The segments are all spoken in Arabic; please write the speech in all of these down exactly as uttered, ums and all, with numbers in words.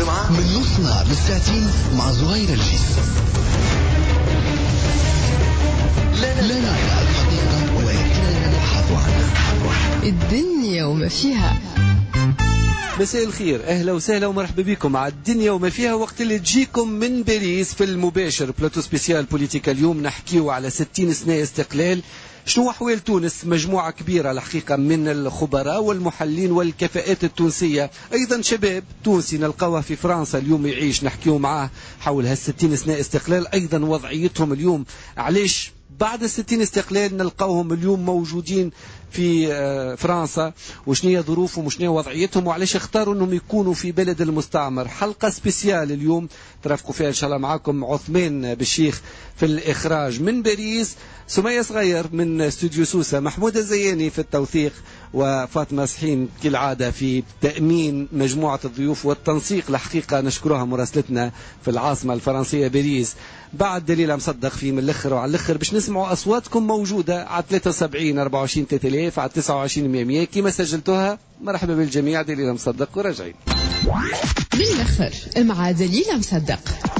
الجمعة من نص نهار للساعتين مع زهير الجيس. لا نرى الحقيقة ولكننا نبحث عنها. الدنيا وما فيها. مساء الخير، أهلا وسهلا ومرحبا بكم مع الدنيا وما فيها، وقت اللي تجيكم من باريس في المباشر بلاتو سبيسيال بوليتيكا. اليوم نحكيو على ستين سنة استقلال. شنو أحوال تونس؟ مجموعة كبيرة الحقيقة من الخبراء والمحللين والكفاءات التونسية، أيضا شباب تونسي نلقاوه في فرنسا اليوم يعيش، نحكيو معاه حول هالستين سنة استقلال، أيضا وضعيتهم اليوم، علاش بعد الستين استقلال نلقاوهم اليوم موجودين في فرنسا، وشنية ظروفهم وشنية وضعيتهم، وعلاش اختاروا انهم يكونوا في بلد المستعمر. حلقة سبيسيال اليوم ترافقوا فيها ان شاء الله معكم عثمان بالشيخ في الاخراج من باريس، سمية صغير من استوديو سوسة، محمود الزياني في التوثيق، وفاطمة سحيم كالعادة في تأمين مجموعة الضيوف والتنسيق. الحقيقة نشكرها مراسلتنا في العاصمة الفرنسية باريس. بعد دليل مصدق في من الاخر وعلى الاخر باش نسمعوا اصواتكم موجودة على ثلاثة وسبعين أربعة وعشرين ثلاثة آلاف على تسعة وعشرين مية مية كما سجلتوها. مرحبا بالجميع، دليل مصدق وراجعين من الاخر مع دليل مصدق.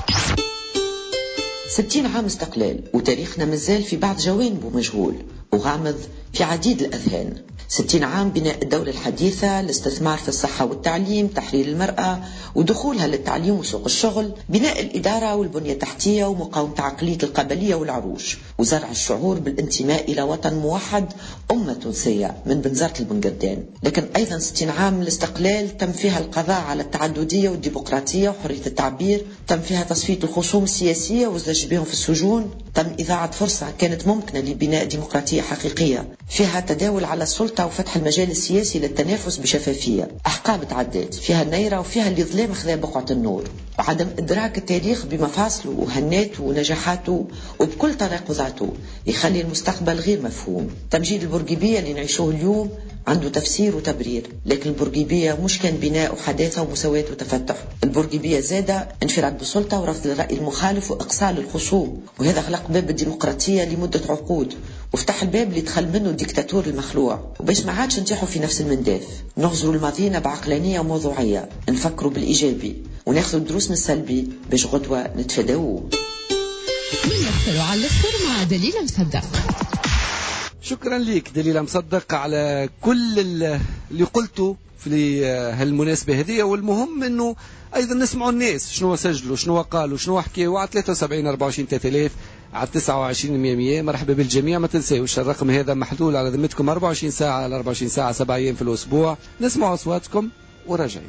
ستين عام استقلال وتاريخنا مازال في بعض جوانبه مجهول وغامض في عديد الأذهان. ستين عام بناء الدولة الحديثة، الاستثمار في الصحة والتعليم، تحرير المرأة ودخولها للتعليم وسوق الشغل، بناء الإدارة والبنية التحتية ومقاومة عقلية القبلية والعروش، وزرع الشعور بالانتماء إلى وطن موحد، أمة تونسية من بنزرت البنقردان. لكن أيضا ستين عام الاستقلال تم فيها القضاء على التعددية والديمقراطية وحرية التعبير، تم فيها تصفية الخصوم السياسية وزج بهم في السجون، تم إذاعة فرصة كانت ممكنة لبناء ديمقراطية حقيقية، فيها تداول على السلطة وفتح المجال السياسي للتنافس بشفافية، أحقاب تعدات، فيها النيرة وفيها اللي ظلام خذا بقعة النور، وعدم إدراك التاريخ بمفاصله وهناته ونجاحاته وبكل تناقضاته يخلي المستقبل غير مفهوم. تمجيد البورقيبية اللي نعيشوه اليوم عنده تفسير وتبرير، لكن البورقيبية مش كان بناء وحداثة ومساواة وتفتح. البورقيبية زادة انفراد بالسلطة ورفض الرأي المخالف وإقصاء الخصوم، وهذا خلق باب الديمقراطية لمدة عقود وفتح الباب اللي دخل منه الديكتاتور المخلوع. وباش ما عادش نتيحوا في نفس المنداف، نغزروا الماضينا بعقلانية وموضوعية، نفكروا بالإيجابي وناخذوا الدروس من السلبي باش غدوة نتفادوه. من الاخر وعلى الاخر مع دليل مصدق. شكرا لك دليل مصدق على كل اللي قلته في هالمناسبة هذه. والمهم انه ايضا نسمعوا الناس شنو سجلوا شنو قالوا شنو حكيوا على ثلاثة وسبعين أربعة وعشرين ثلاثة آلاف على تسعة وعشرين مية مية. مرحبا بالجميع، ما تنساوش الرقم هذا محلول على ذمتكم أربعة وعشرين ساعة على أربعة وعشرين ساعة سبعة أيام في الأسبوع. نسمع أصواتكم وراجعين.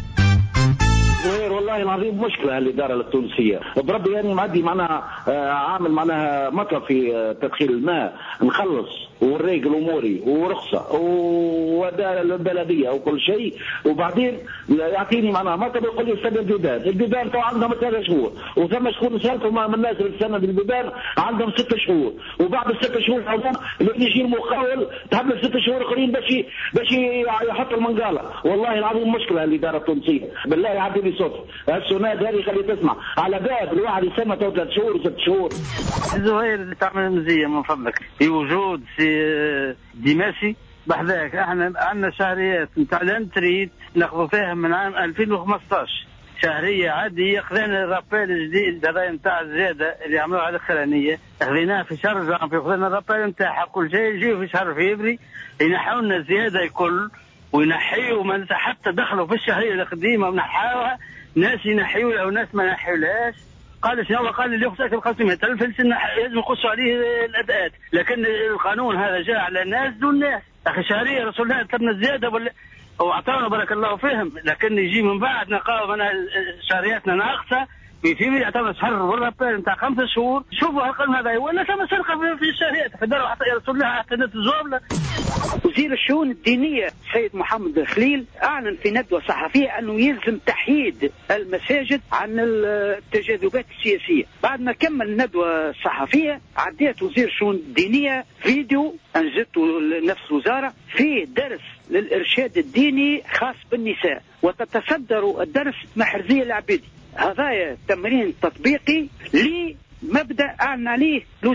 والله العظيم مشكلة الإدارة التونسية بربي، يعني معدي معناها عامل معناها مطر في تدخين الماء، نخلص والريق الأموري ورخصة والبلدية وكل شيء، وبعدين يعطيني معناها مطر يقول لي استنى البيبان. البيبان تو عندهم ثلاثة شهور، وثم شكون سألتهم من الناس اللي تستنى بالبيبان عندهم ست شهور، وبعد الست شهور هذوم اللي يجي المقاول تحمل ست شهور آخرين باش باش يحط المنقالة. والله العظيم مشكلة الإدارة التونسية، بالله يعدي لي صوت السوناد هذه خلي تسمع على باب الواحد يسمى تو ثلاث شهور وست شهور. الزهير اللي تعمل مزية من فضلك في وجود سي ديماسي بحذاك. احنا عندنا شهريات نتاع الانتريت ناخذ فيها من عام ألفين وخمسطاش، شهريه عاديه. خذينا الرابيل الجديد هذا نتاع الزياده اللي عملوها على الاخرانيه، خذيناه في شهر جانفي، خذينا الرابيل نتاعها كل شيء، يجيو في شهر فيفري ينحوا لنا الزياده الكل وينحيوا من حتى دخلوا في الشهريه القديمه ونحاوها، ناس ينحيوا وناس ما نحيولهاش. قال شنو قال اللي يخصك الخصم يتلف لازم يقصوا عليه الاداءات، لكن القانون هذا جاء على الناس دون الناس. اخي شهريه رسول الله طلبنا الزياده ولا واعطانا بارك الله فيهم، لكن يجي من بعد نقاوم انا شهرياتنا ناقصه في في يعتبر شهر والرابيل نتاع خمسة شهور. شوفوا هالقانون هذا ولا ثم سرقه في الشهريات فداروا حتى يا رسول الله اعتنت الزوبله. وزير الشؤون الدينية السيد محمد الخليل أعلن في ندوة صحفية أنه يلزم تحييد المساجد عن التجاذبات السياسية. بعد ما كمل الندوة الصحفية عديت وزير الشؤون الدينية فيديو أنزلته لنفس الوزارة فيه درس للإرشاد الديني خاص بالنساء، وتتصدر الدرس محرزية العبيدي. هذا تمرين تطبيقي لمبدأ أعلن عليه الوزير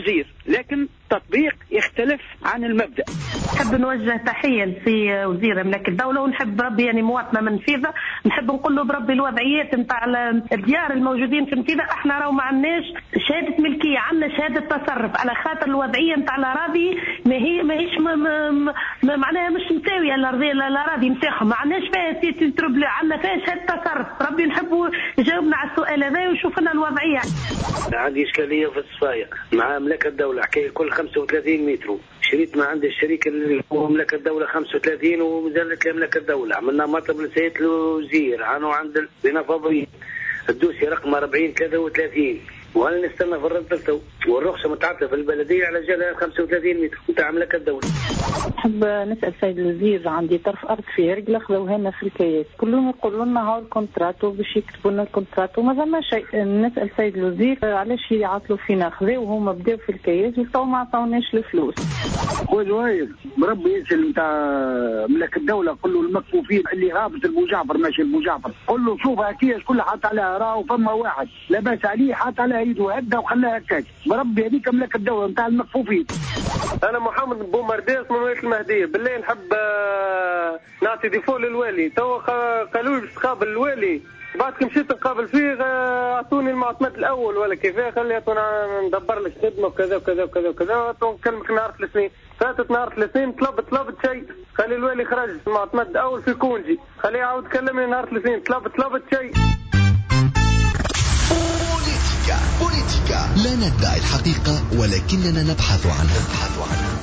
لكن التطبيق يختلف عن المبدأ. نحب نوجه تحية لسي وزير أملاك الدولة، ونحب بربي يعني مواطنة من فيذا نحب نقول له بربي الوضعيات نتاع الديار الموجودين في فيذا احنا راهو ما عندناش شهادة ملكية، عندنا شهادة تصرف على خاطر الوضعية نتاع الأراضي ما هي ماهيش معناها مش مساوية الأراضي نتاعهم، ما عندناش فيها سيتي تروبلي، عندنا فيها شهادة تصرف. ربي نحبوا يجاوبنا على السؤال هذا ويشوف لنا الوضعية. عندي إشكالية في الصفاية مع مملكة الدولة، حكاية كل خمسة وثلاثين متر شريت ما عند الشريك اللي هو مملكة الدولة خمسة وثلاثين ومازالت مملكة الدولة. عملنا مطلب لسيد الوزير عنه عند البنفاضية الدوسي رقم أربعين ثلاثة وثلاثين، وأنا نستنى في الرد والرخصة متعطلة في البلدية على جالها خمسة وثلاثين متر نتاع مملكة الدولة. نحب نسأل سيد الوزير، عندي طرف أرض في رجلة خذوها لنا في الكياس، كلهم يقولوا لنا هاو الكونتراتو باش يكتبوا لنا الكونتراتو ما زعما شيء. نسأل سيد الوزير علاش يعطلوا فينا، خذاو وهما بداوا في الكياس وتو ما عطاوناش الفلوس. خويا جواير بربي يسأل نتاع مملكة الدولة قل له المكفوفين اللي هابط البو جعفر ماشي البو جعفر، قل له شوف هكياش كلها حاط عليها راهو فما واحد لاباس عليه حاط عليها يده هدا وخلاها هكاك، بربي هذيك مملكة الدولة نتاع المكفوفين. أنا محمد بومرداس من ولاية المهدية. بالله نحب نعطي ديفول للوالي، تو قالوا لي باش تقابل الوالي، بعد كي مشيت نقابل فيه اعطوني المعطمات الاول ولا كيفاه، خلي ندبر لك خدمه وكذا وكذا وكذا وكذا، نكلمك نهار الاثنين. فاتت نهار الاثنين طلبت طلبت شيء، خلي الوالي خرج المعطمات الاول في كونجي، خليه يعاود يكلمني نهار الاثنين طلبت طلبت شيء. بوليتيكا بوليتيكا لا ندعي الحقيقة ولكننا نبحث عنها نبحث عنها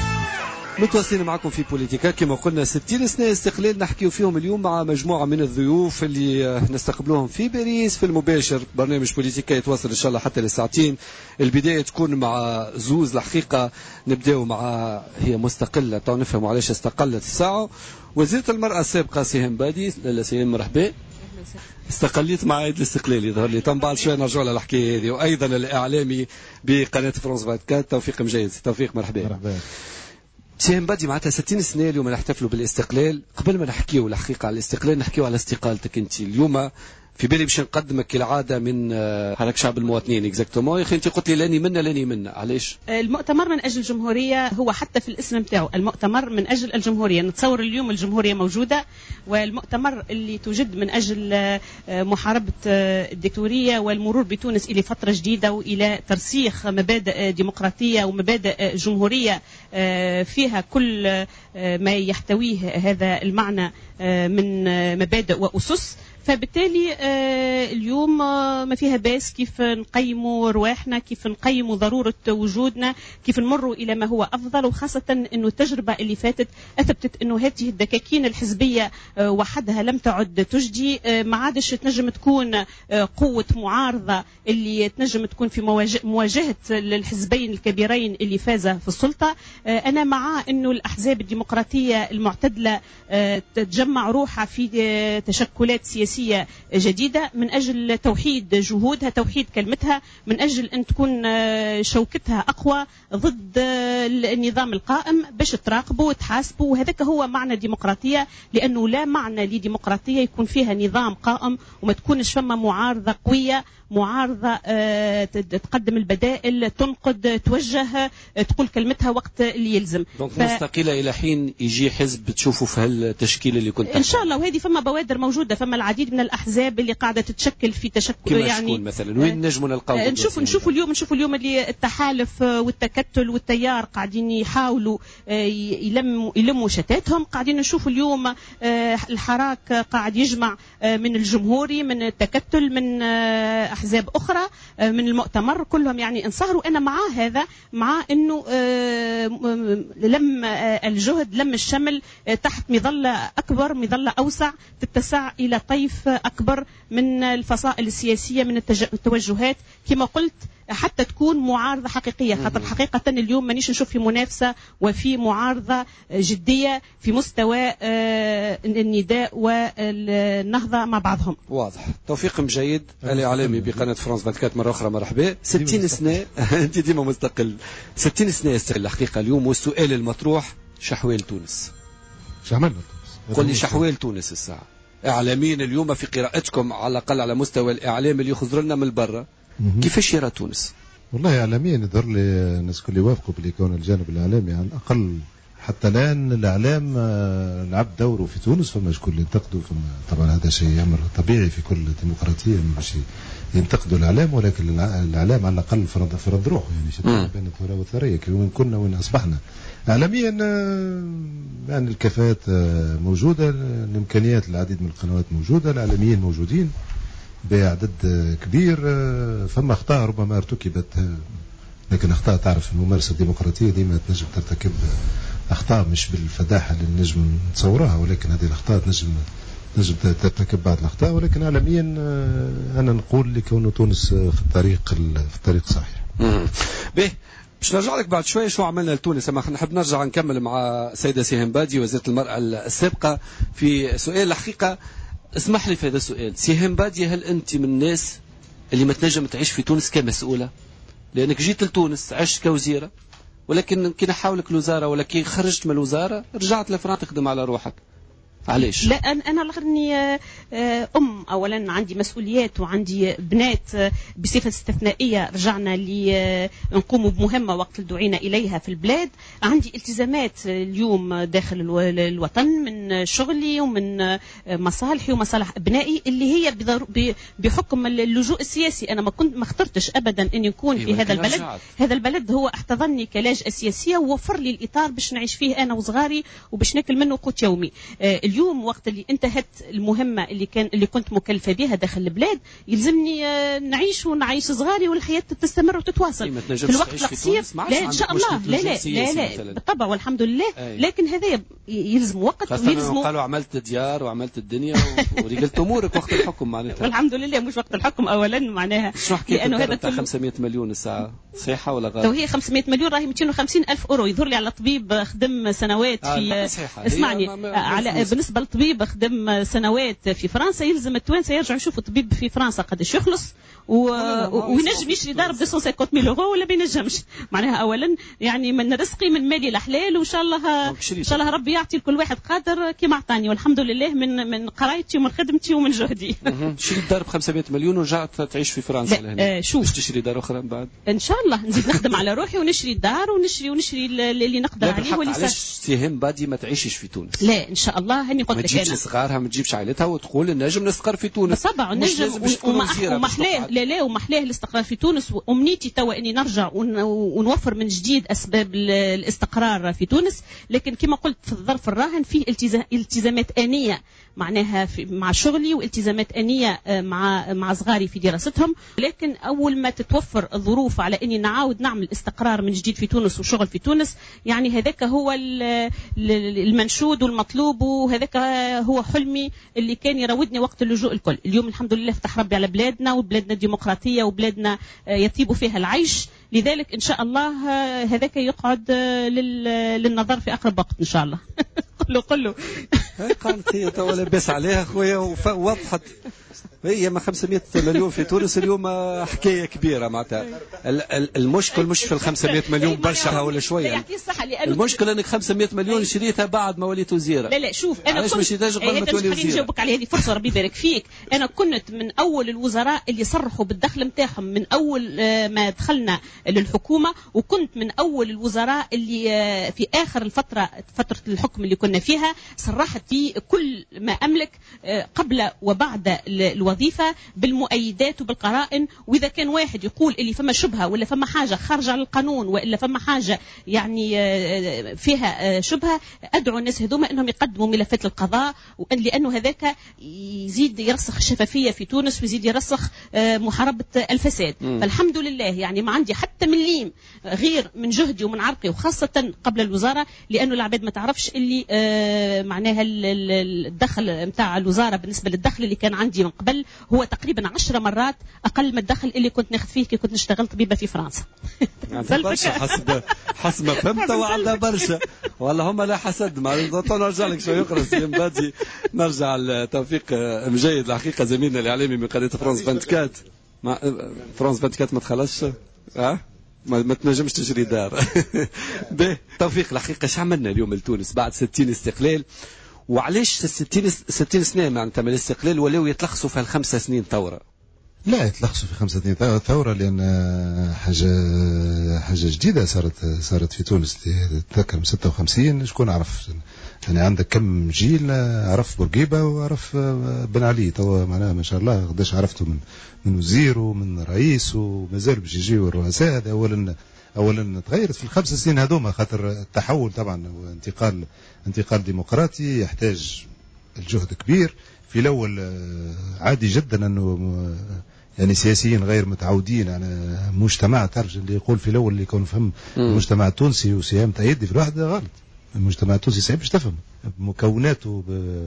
متواصلين معكم في بوليتيكا. كما قلنا ستين سنة استقلال نحكيو فيهم اليوم مع مجموعة من الضيوف اللي نستقبلوهم في باريس في المباشر. برنامج بوليتيكا يتواصل إن شاء الله حتى للساعتين. البداية تكون مع زوز الحقيقة، نبداو مع هي مستقلة تو نفهموا علاش استقلت الساعة. وزيرة المرأة السابقة سيهم بادي. لا سيهم مرحبا. استقليت مع عيد الاستقلال يظهر لي تم بعد شويه نرجعوا للحكايه هذه. وايضا الاعلامي بقناه فرنسا أربعة وعشرين توفيق مجيد. توفيق مرحبا. مرحبا. سيهم بادي معناتها ستين سنة اليوم نحتفلوا بالاستقلال. قبل ما نحكيو الحقيقة على الاستقلال نحكيو على استقالتك انت اليوم. في بالي باش نقدمك كالعادة من حركة شعب المواطنين اكزاكتومون. يا اخي انت قلت لي لاني منا لاني منا، علاش؟ المؤتمر من اجل الجمهورية هو حتى في الاسم نتاعو المؤتمر من اجل الجمهورية. نتصور اليوم الجمهورية موجودة، والمؤتمر اللي توجد من اجل محاربة الديكتاتورية والمرور بتونس الى فترة جديدة والى ترسيخ مبادئ ديمقراطية ومبادئ جمهورية فيها كل ما يحتويه هذا المعنى من مبادئ واسس. فبالتالي اليوم ما فيها باس كيف نقيموا رواحنا، كيف نقيموا ضرورة وجودنا، كيف نمروا إلى ما هو أفضل. وخاصة أنه التجربة اللي فاتت أثبتت أنه هذه الدكاكين الحزبية وحدها لم تعد تجدي، ما عادش تنجم تكون قوة معارضة اللي تنجم تكون في مواجهة الحزبين الكبيرين اللي فازا في السلطة. أنا مع أنه الأحزاب الديمقراطية المعتدلة تتجمع روحها في تشكلات سياسية جديدة من أجل توحيد جهودها، توحيد كلمتها، من أجل أن تكون شوكتها أقوى ضد النظام القائم باش تراقبوا وتحاسبوا. وهذاك هو معنى الديمقراطية، لأنه لا معنى لديمقراطية يكون فيها نظام قائم وما تكونش فما معارضة قوية، معارضة تقدم البدائل، تنقد، توجه، تقول كلمتها وقت اللي يلزم. دونك ف... مستقلة إلى حين يجي حزب تشوفوا في هالتشكيل اللي كنت إن شاء الله. وهذه فما بوادر موجودة، فما العديد من الأحزاب اللي قاعدة تتشكل في تشكل يعني مثلا. وين نجموا نلقاو؟ نشوف نشوفوا اليوم نشوفوا اليوم اللي التحالف والتكتل والتيار قاعدين يحاولوا يلموا يلموا شتاتهم. قاعدين نشوفوا اليوم الحراك قاعد يجمع من الجمهوري، من التكتل، من أحزاب أخرى، من المؤتمر، كلهم يعني انصهروا. أنا مع هذا، مع أنه لم الجهد لم الشمل تحت مظلة أكبر، مظلة أوسع تتسع إلى طيف أكبر من الفصائل السياسية، من التوجهات كما قلت، حتى تكون معارضة حقيقية. خاطر حقيقة اليوم مانيش نشوف في منافسة وفي معارضة جدية في مستوى النداء والنهضة مع بعضهم. واضح. توفيق مجيد الإعلامي بقناة فرنسا أربعة وعشرين مرة أخرى مرحبا. ستين سنة أنت ديما مستقل. ستين سنة استقل الحقيقة اليوم. والسؤال المطروح شحوال تونس. شعملنا تونس. قل لي شحوال تونس الساعة. إعلاميين اليوم في قراءتكم على الأقل على مستوى الإعلام اللي يخزر لنا من برا، كيفاش يرى تونس؟ والله إعلاميا يظهر لي الناس كل يوافقوا باللي يكون الجانب الإعلامي على الأقل حتى الآن الإعلام لعب دوره في تونس، فما شكون اللي ينتقدوا، فما طبعا هذا شيء أمر طبيعي في كل ديمقراطية باش ينتقدوا الإعلام، ولكن الإعلام على الأقل فرض فرض روحه، يعني شتى بين الثورة والثريا وين كنا وين أصبحنا. إعلاميا يعني الكفاءات موجودة، الإمكانيات العديد من القنوات موجودة، الإعلاميين موجودين بعدد كبير، فما أخطاء ربما ارتكبت، لكن أخطاء تعرف الممارسة الديمقراطية ديما تنجم ترتكب أخطاء مش بالفداحة اللي نجم نتصورها، ولكن هذه الأخطاء تنجم نجم ترتكب بعض الأخطاء، ولكن عالميا أنا نقول لكون تونس في الطريق في الطريق صحيح. به باش نرجع لك بعد شوية شو عملنا لتونس، أما نحب نرجع نكمل مع سيدة سيهان بادي وزيرة المرأة السابقة في سؤال الحقيقة. اسمح لي في هذا السؤال، سيهان بادي، هل أنت من الناس اللي ما تنجم تعيش في تونس كمسؤولة؟ لأنك جيت لتونس عشت كوزيرة، ولكن كي نحاولك الوزارة ولا كي خرجت من الوزارة رجعت لفرنسا تخدم على روحك، علاش؟ لا أنا لغني أم، أولا عندي مسؤوليات وعندي بنات بصفة استثنائية، رجعنا لي نقوم بمهمة وقت دعينا إليها في البلاد، عندي التزامات اليوم داخل الوطن من شغلي ومن مصالحي ومصالح أبنائي اللي هي بحكم اللجوء السياسي. أنا ما كنت ما اخترتش أبدا أن يكون في هذا البلد رجعت. هذا البلد هو احتضنني كلاجئة سياسية ووفر لي الإطار باش نعيش فيه أنا وصغاري وباش ناكل منه قوت يومي. اليوم وقت اللي انتهت المهمة اللي كان اللي كنت مكلفة بها داخل البلاد، يلزمني نعيش ونعيش صغاري والحياة تستمر وتتواصل في الوقت القصير. لا إن شاء الله، لا لا لا لا بالطبع والحمد لله، أي. لكن هذا يلزم وقت ويلزم. قالوا عملت ديار وعملت الدنيا ورجلت أمورك وقت الحكم معناتها. والحمد لله مش وقت الحكم أولا معناها لأنه هذا كل... خمسمائة مليون الساعة صحيحة ولا غلط؟ تو هي خمسمائة مليون راهي مئتين وخمسين ألف أورو يظهر لي على طبيب خدم سنوات في آه اسمعني على بالنسبة للطبيب خدم سنوات في فرنسا، يلزم التوانسة يرجعوا يشوفوا طبيب في فرنسا قداش يخلص و... وينجم يشري دار ب مئتين وخمسين ألف يورو ولا بينجمش معناها. أولا يعني من رزقي من مالي الحلال، وإن شاء الله إن شاء الله ربي يعطي لكل واحد قادر كما أعطاني، والحمد لله من من قرايتي ومن خدمتي ومن جهدي. شري دار ب خمسمائة مليون ورجعت تعيش في فرنسا لهنا. آه شوف باش تشتري دار أخرى بعد إن شاء الله نزيد نخدم على روحي ونشري دار ونشري ونشري اللي نقدر عليه. واللي علاش سيهان بادي ما تعيشش في تونس؟ لا إن شاء الله هني قلت لك ما تجيبش صغارها ما تجيبش عائلتها وتقول النجم نستقر في تونس. طبعا نجم ومحلاه لا لا ومحلاه الاستقرار في تونس، وأمنيتي توا إني نرجع ونوفر من جديد أسباب الاستقرار في تونس. لكن كما قلت في الظرف الراهن فيه التزامات آنية معناها في مع شغلي والتزامات آنية مع مع صغاري في دراستهم، لكن أول ما تتوفر الظروف على إني نعاود نعمل استقرار من جديد في تونس وشغل في تونس، يعني هذاك هو المنشود والمطلوب، وهذاك هو حلمي اللي كان يراودني وقت اللجوء الكل. اليوم الحمد لله فتح ربي على بلادنا، وبلادنا ديمقراطية وبلادنا يطيب فيها العيش، لذلك إن شاء الله هذاك يقعد للنظر في أقرب وقت إن شاء الله. قل له قل له قالت هي تو لاباس عليها خويا ووضحت هي ما خمسمائة مليون في تونس اليوم حكايه كبيره معناتها. المشكل مش في ال خمسمائة مليون برشا ولا شويه، المشكل انك خمسمائة مليون شريتها بعد ما وليت وزيره. لا لا شوف انا كنت مش قبل ما تولي وزيره. نجاوبك على هذه فرصه ربي يبارك فيك. انا كنت من اول الوزراء اللي صرحوا بالدخل نتاعهم من اول ما دخلنا للحكومه، وكنت من اول الوزراء اللي في اخر الفتره فتره الحكم اللي كنا فيها صرحت في كل ما املك قبل وبعد الوظيفة بالمؤيدات وبالقرائن. وإذا كان واحد يقول اللي فما شبهة ولا فما حاجة خارجة عن القانون وإلا فما حاجة يعني فيها شبهة، أدعو الناس هذوما أنهم يقدموا ملفات للقضاء، لأنه هذاك يزيد يرسخ الشفافية في تونس ويزيد يرسخ محاربة الفساد. م. فالحمد لله يعني ما عندي حتى مليم غير من جهدي ومن عرقي، وخاصة قبل الوزارة، لأنه العباد ما تعرفش اللي معناها الدخل متاع الوزارة بالنسبة للدخل اللي كان عندي من قبل هو تقريبا عشر مرات أقل من الدخل اللي كنت ناخذ فيه كي كنت نشتغل طبيبة في فرنسا. برشا حسب حسب ما فهمت وعندها برشا والله هم لا حسد. ما نرجع لك شوي أخرى سيم بادي، نرجع لتوفيق مجيد الحقيقة زميلنا الإعلامي من قناة فرانس أربعة وعشرين. ما فرانس أربعة وعشرين ما تخلصش ها ما, ما تنجمش تشري دار. به توفيق الحقيقة ايش عملنا اليوم لتونس بعد ستين استقلال، وعلاش ستين ستين سنة معناتها من الاستقلال ولاو يتلخصوا في الخمسة سنين ثورة؟ لا يتلخصوا في خمسة اثنين ثورة، لأن حاجة حاجة جديدة صارت صارت في تونس. تذكر من ستة وخمسين شكون عرف؟ يعني عندك كم جيل عرف بورقيبة وعرف بن علي، توا معناها ما شاء الله قداش عرفته من من وزير ومن رئيس ومازال باش يجيو الرؤساء. هذا أولا اولا تغيرت في الخمس سنين هذوما، خاطر التحول طبعا وانتقال انتقال ديمقراطي يحتاج الجهد كبير. في الاول عادي جدا انه يعني سياسيين غير متعودين على مجتمع، تعرف اللي يقول في الاول اللي يكون فهم المجتمع التونسي وسهام تأيدي في الواحد غلط. المجتمع التونسي صعيب باش تفهم بمكوناته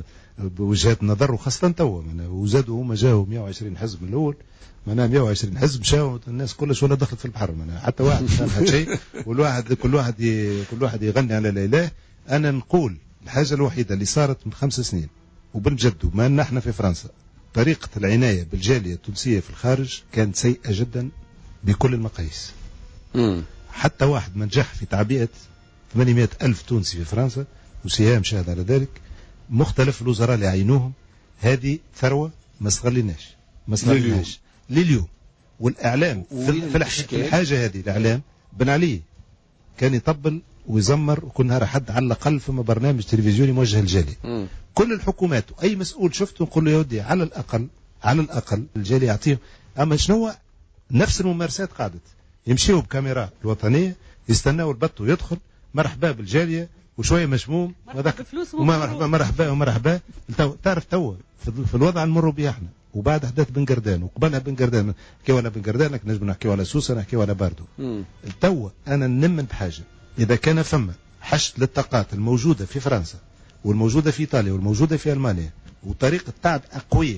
بوجهات نظر، وخاصه توا وزادوا هما جاوا مئة وعشرين حزب من الاول، معناها مئة وعشرين حزب مشاو الناس كلش ولا دخلت في البحر، معناها حتى واحد فهم هذا شيء. والواحد كل واحد كل واحد يغني على لا اله. انا نقول الحاجه الوحيده اللي صارت من خمس سنين وبنجد ما ان احنا في فرنسا، طريقه العنايه بالجاليه التونسيه في الخارج كانت سيئه جدا بكل المقاييس. مم. حتى واحد ما نجح في تعبئه ثمانمئة ألف تونسي في فرنسا، وسهام شاهد على ذلك، مختلف الوزراء اللي عينوهم، هذه ثروه ما استغليناش ما استغليناش لليوم. والاعلام في, في الحاجه هذه، الاعلام بن علي كان يطبل ويزمر، وكل نهار حد على الاقل فما برنامج تلفزيوني موجه للجاليه. كل الحكومات واي مسؤول شفته نقول له يا ودي على الاقل على الاقل الجاليه يعطيهم. اما شنو نفس الممارسات قاعدت يمشيوا بكاميرا الوطنيه يستناوا البط ويدخل مرحبا بالجاليه وشويه مشموم مرحبا مرحبا ومرحبا. تعرف توا في الوضع نمروا به احنا، وبعد احداث بن قردان وقبلها بن قردان نحكيو على بن قردان، نجم نحكيو على سوسه، نحكيو على باردو. توا انا نمن بحاجه، اذا كان فما حشد للطاقات الموجوده في فرنسا والموجوده في ايطاليا والموجوده في المانيا، وطريقه تعب قويه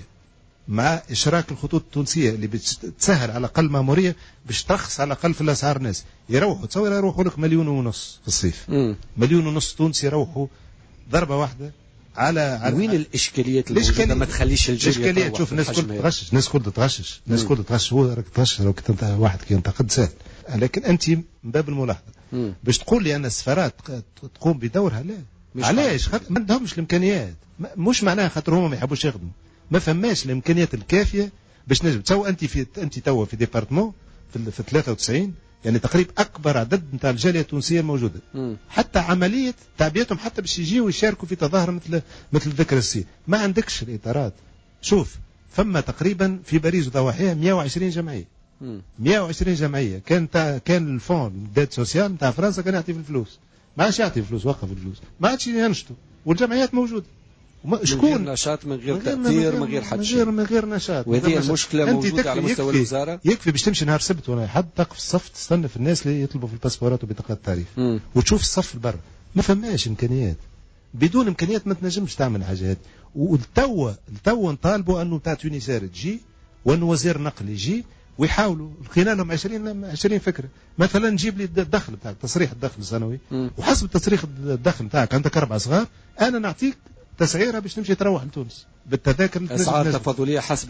مع اشراك الخطوط التونسيه اللي بتسهل على الاقل ماموريه باش ترخص على الاقل في الاسعار. الناس يروحوا تصور يروحوا لك مليون ونص في الصيف، مم. مليون ونص تونسي يروحوا ضربه واحده على, على وين الاشكاليات اللي ما تخليش الاشكاليات؟ شوف الناس كل تغشش، الناس كل تغشش، الناس كل تغشش. هو راك تغشش لو كنت واحد كي ينتقد سهل، لكن انت من باب الملاحظه مم. باش تقول لي ان السفارات تقوم بدورها، لا. علاش؟ خاطر ما عندهمش الامكانيات، مش معناها خاطر هما ما يحبوش يخدموا، ما فماش الامكانيات الكافيه باش نجم تسوي. انت في انت توا في ديبارتمون في, في ثلاثة وتسعين يعني تقريبا اكبر عدد نتاع الجاليه التونسيه الموجوده. م. حتى عمليه تعبئتهم حتى باش يجيوا ويشاركوا في تظاهره مثل مثل ذكر السي، ما عندكش الاطارات. شوف فما تقريبا في باريس وضواحيها مئة وعشرين جمعيه، م. مئة وعشرين جمعيه. كان تا كان الفون ديت سوسيال نتاع فرنسا كان يعطي في الفلوس، ما عادش يعطي الفلوس، وقف الفلوس، ما عادش ينشطوا، والجمعيات موجوده. شكون؟ من غير نشاط، من غير تأثير، من غير حد شيء، من غير نشاط. وهذه المشكلة موجودة على مستوى يكفي الوزارة. يكفي باش تمشي نهار سبت ولا حد تقف الصف تستنى في الناس اللي يطلبوا في الباسبورات وبطاقات التعريف، وتشوف الصف البر. ما فماش إمكانيات، بدون إمكانيات ما تنجمش تعمل حاجات. والتوا التوا نطالبوا أنه تاع تونسير تجي وأنه وزير النقل يجي ويحاولوا. لقينا لهم عشرين عشرين فكرة. مثلا نجيب لي الدخل بتاعك، تصريح الدخل السنوي، وحسب تصريح الدخل بتاعك عندك أربع صغار، أنا نعطيك تسعيرها باش تمشي تروح لتونس بالتذاكر اسعار تفاضليه حسب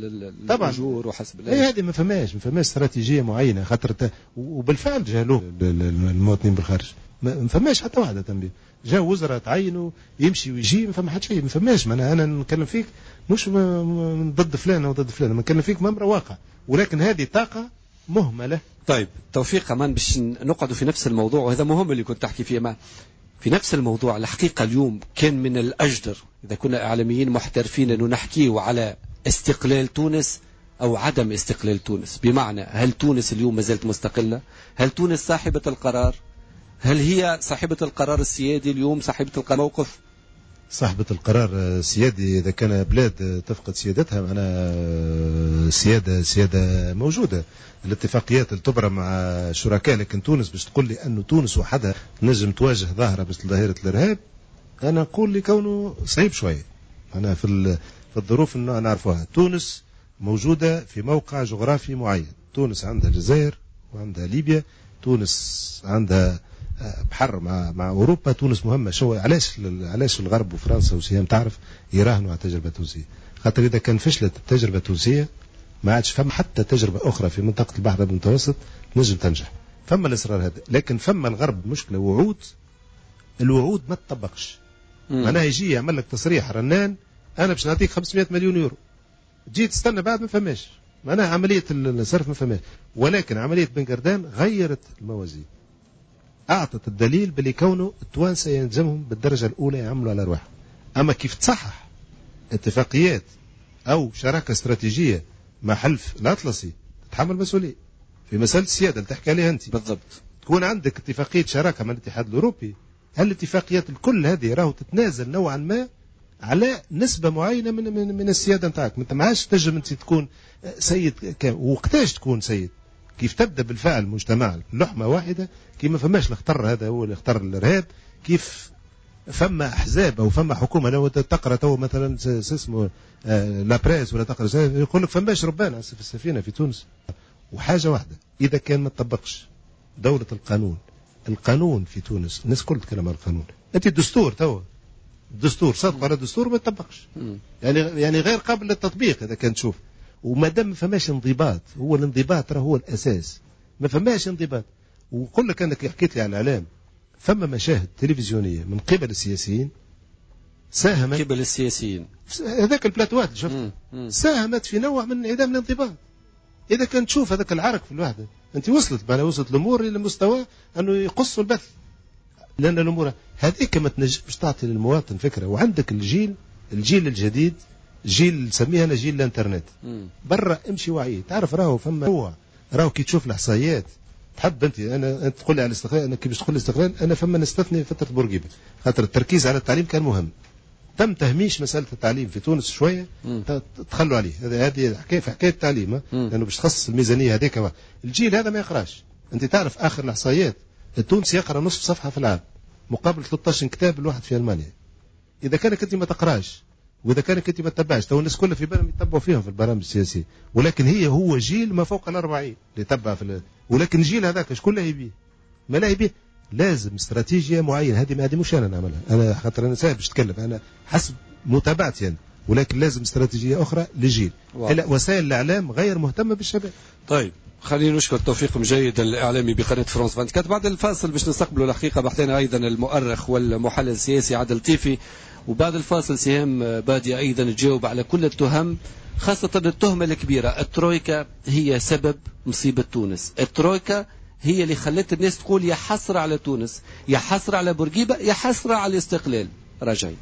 الاجور وحسب اي. هذه ما فماش ما فماش استراتيجيه معينه، خاطر وبالفعل جهلوه المواطنين بالخارج. ما فماش حتى واحده تنبيه. جاء وزراء تعينوا يمشي ويجي، ما فما حد شيء، ما فماش. ما انا نتكلم فيك مش ضد فلان او ضد فلان، نتكلم فيك ممر واقع، ولكن هذه طاقه مهمله. طيب توفيق كمان باش نقعدوا في نفس الموضوع، وهذا مهم اللي كنت تحكي فيه مع في نفس الموضوع. الحقيقة اليوم كان من الأجدر إذا كنا إعلاميين محترفين أنه نحكيه على استقلال تونس أو عدم استقلال تونس. بمعنى هل تونس اليوم ما زالت مستقلة؟ هل تونس صاحبة القرار؟ هل هي صاحبة القرار السيادي اليوم، صاحبة الموقف؟ صاحبة القرار السيادي إذا كان بلاد تفقد سيادتها، أنا سيادة سيادة موجودة. الاتفاقيات اللي تبرى مع شركاء، لكن تونس باش تقول لي أنه تونس وحدها نجم تواجه ظاهرة مثل ظاهرة الإرهاب، أنا أقول لي كونه صعيب شوية. أنا في في الظروف أنه نعرفها، تونس موجودة في موقع جغرافي معين. تونس عندها الجزائر وعندها ليبيا، تونس عندها بحر مع مع اوروبا. تونس مهمه. شو علاش علاش الغرب وفرنسا وسهام تعرف يراهنوا على التجربه التونسيه؟ خاطر اذا كان فشلت التجربه التونسيه ما عادش فما حتى تجربه اخرى في منطقه البحر المتوسط نجم تنجح. فما الاصرار هذا، لكن فما الغرب مشكله وعود، الوعود ما تطبقش. معناها يجي يعمل لك تصريح رنان انا باش نعطيك خمسمئة مليون يورو، تجي تستنى بعد ما فماش. معناها عملية الصرف ما فماش، ولكن عملية بن قردان غيرت الموازين، أعطت الدليل بلي كونه التوانسة يلزمهم بالدرجة الأولى يعملوا على أرواحهم. أما كيف تصحح اتفاقيات أو شراكة استراتيجية مع حلف الأطلسي تتحمل مسؤولية في مسألة السيادة اللي تحكي عليها أنت. بالضبط. تكون عندك اتفاقية شراكة مع الاتحاد الأوروبي، هالاتفاقيات الكل هذه راهو تتنازل نوعا ما على نسبة معينة من من, من السيادة نتاعك. ما انت معاش تنجم انت تكون سيد وقتاش تكون سيد. كيف تبدا بالفعل مجتمع لحمة واحدة، كيف ما فماش الاختر هذا هو اللي اختار الارهاب، كيف فما احزاب او فما حكومه لو تقرا تو مثلا اسمه لا بريس ولا تقرا يقول لك فماش ربان في السفينه في تونس. وحاجه واحده، اذا كان ما تطبقش دوله القانون، القانون في تونس الناس كل تتكلم عن القانون، انت الدستور تو الدستور صدقوا على الدستور ما تطبقش، يعني يعني غير قابل للتطبيق اذا كان تشوف. وما دام ما فماش انضباط، هو الانضباط راه هو الاساس، ما فماش انضباط. وقول لك انك حكيت لي على الاعلام، فما مشاهد تلفزيونيه من قبل السياسيين ساهمت من قبل السياسيين هذاك البلاتوات اللي شفت ساهمت في نوع من انعدام الانضباط. اذا كان تشوف هذاك العرق في الوحده، انت وصلت معنا وصلت الامور الى مستوى انه يقصوا البث، لان الامور هذيك ما تنجمش تعطي للمواطن فكره. وعندك الجيل الجيل الجديد، جيل نسميها انا جيل الانترنت، برا امشي وعي تعرف راهو فما هو راهو كي تشوف الاحصائيات تحب انت انا انت تقول لي على الاستقلال، انا كي باش تقول الاستقلال انا فما نستثني فتره بورقيبه خاطر التركيز على التعليم كان مهم. تم تهميش مساله التعليم في تونس شويه، تخلوا عليه. هذه حكايه في حكايه التعليم، لانه باش تخصص الميزانيه هذيك. الجيل هذا ما يقراش. انت تعرف اخر الاحصائيات التونسي يقرا نصف صفحه في العام مقابل ثلاثة عشر كتاب الواحد في المانيا. اذا كانك انت ما تقراش واذا كانك انت ما تتبعش، تو الناس كلها في بالهم يتبعوا فيهم في البرامج السياسيه، ولكن هي هو جيل ما فوق الأربعين اللي يتبع في ال... ولكن الجيل هذاك شكون لا يبيه؟ ما لا يبيه لازم استراتيجيه معينه. هذه هذه مش انا نعملها انا خاطر انا سايب باش اتكلم انا حسب متابعتي يعني، ولكن لازم استراتيجيه اخرى للجيل. وسائل الاعلام غير مهتمه بالشباب. طيب خلينا نشكر توفيق مجيد الاعلامي بقناه فرانس أربعة وعشرين. بعد الفاصل باش نستقبلوا الحقيقه بحثنا ايضا المؤرخ والمحلل السياسي عادل طيفي، وبعد الفاصل سهام بادية أيضا تجاوب على كل التهم، خاصة التهمة الكبيرة الترويكا هي سبب مصيبة تونس. الترويكا هي اللي خلت الناس تقول يا حسرة على تونس، يا حسرة على بورقيبة، يا حسرة على الاستقلال. راجعين.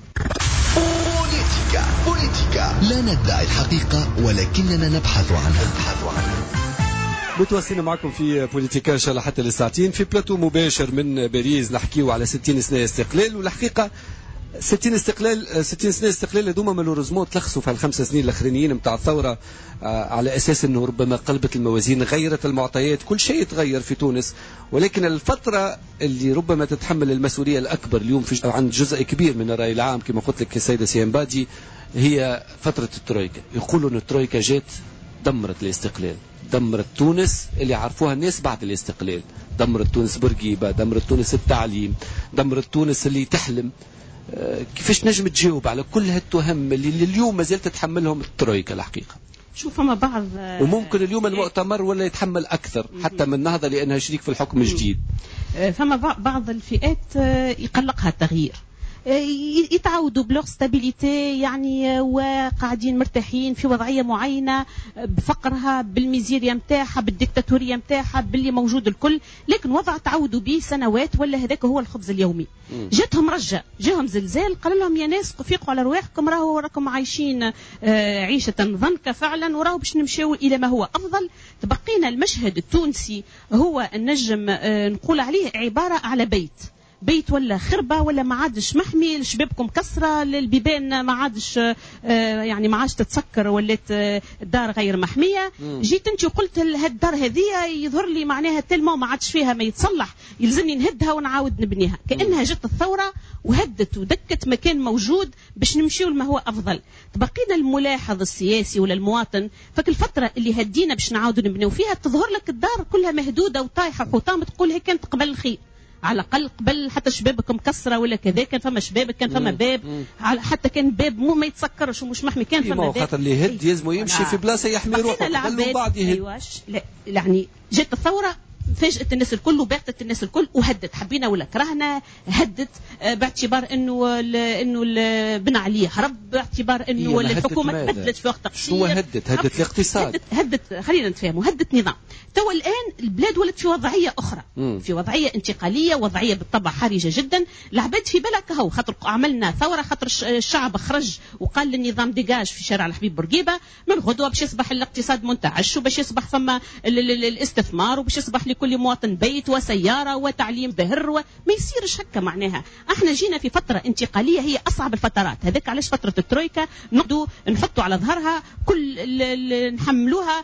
بوليتيكا بوليتيكا لا ندعي الحقيقة ولكننا نبحث عنها. نبحث عنها. متواصلين معكم في بوليتيكا إن شاء الله حتى للساعتين في بلاتو مباشر من باريس، نحكيو على ستين سنة استقلال. والحقيقة ستين استقلال ستين سنة استقلال هذوما مالوريزمون تلخصوا في الخمس سنين الاخرانيين نتاع الثوره، على اساس انه ربما قلبت الموازين، غيرت المعطيات، كل شيء يتغير في تونس. ولكن الفتره اللي ربما تتحمل المسؤوليه الاكبر اليوم في عند جزء كبير من الراي العام كما قلت لك السيده سهام بادي هي فتره الترويكا. يقولوا ان الترويكا جات دمرت الاستقلال، دمرت تونس اللي عرفوها الناس بعد الاستقلال، دمرت تونس بورقيبه، دمرت تونس التعليم، دمرت تونس اللي تحلم. كيفاش نجم تجاوب على كل هالتهم اللي اليوم ما زالت تتحملهم الترويكا الحقيقة؟ شوف فما بعض وممكن اليوم المؤتمر ولا يتحمل أكثر حتى من النهضة لأنها شريك في الحكم الجديد. فما بعض الفئات يقلقها التغيير، يتعودوا بلوغ ستابيليتي يعني وقاعدين مرتاحين في وضعيه معينه بفقرها بالميزيريا نتاعها بالديكتاتوريه نتاعها باللي موجود الكل، لكن وضع تعودوا به سنوات ولا هذاك هو الخبز اليومي. جاتهم رجه، جاهم زلزال، قال لهم يا ناس فيقوا على رواحكم، راهو راكم عايشين عيشه ضنكه فعلا وراهو باش نمشيو الى ما هو افضل. تبقينا المشهد التونسي هو النجم نقول عليه عباره على بيت بيت ولا خربه ولا ما عادش محمي، شبابكم كسره، البيبان ما عادش يعني ما عادش تتسكر، ولات الدار غير محميه. جيت انت وقلت هالدار هذه يظهر لي معناها تلمو ما عادش فيها ما يتصلح، يلزمني نهدها ونعاود نبنيها. كانها جت الثوره وهدت ودكت مكان موجود باش نمشيو لما هو افضل. تبقينا الملاحظ السياسي ولا المواطن فك الفتره اللي هدينا باش نعاودوا نبنيو فيها تظهر لك الدار كلها مهدوده وطايحه وحطام، تقول هيك كانت قبل الخير، على الأقل قبل حتى شبابك مكسرة ولا كذا، كان فما شبابك كان فما باب، حتى كان باب مو ما يتسكرش ومش محمي، كان فما باب. خاطر اللي يهد يلزمو يمشي في بلاصه يحمي روحه قبل وبعد يهد. أيوة لا يعني جت الثورة فاجأت الناس الكل وباغتت الناس الكل وهدت، حبينا ولا كرهنا هدت باعتبار انه انه بن علي هرب، باعتبار انه الحكومه تبدلت في وقت قصير. شو هدت؟ هدت الاقتصاد، هدت, هدت خلينا نتفاهموا، هدت نظام. تو الان البلاد ولت في وضعيه اخرى، مم. في وضعيه انتقاليه، وضعيه بالطبع حرجه جدا. العباد في بالك هو خاطر عملنا ثوره، خاطر الشعب خرج وقال للنظام ديجاج في شارع الحبيب بورقيبه، من غدوه باش يصبح الاقتصاد منتعش، وباش يصبح ثم الاستثمار، وباش يصبح لكل مواطن بيت وسياره وتعليم بهر و... ما يصيرش هكا. معناها احنا جينا في فتره انتقاليه هي اصعب الفترات، هذاك علاش فتره الترويكا نقدو نحطوا على ظهرها كل نحملوها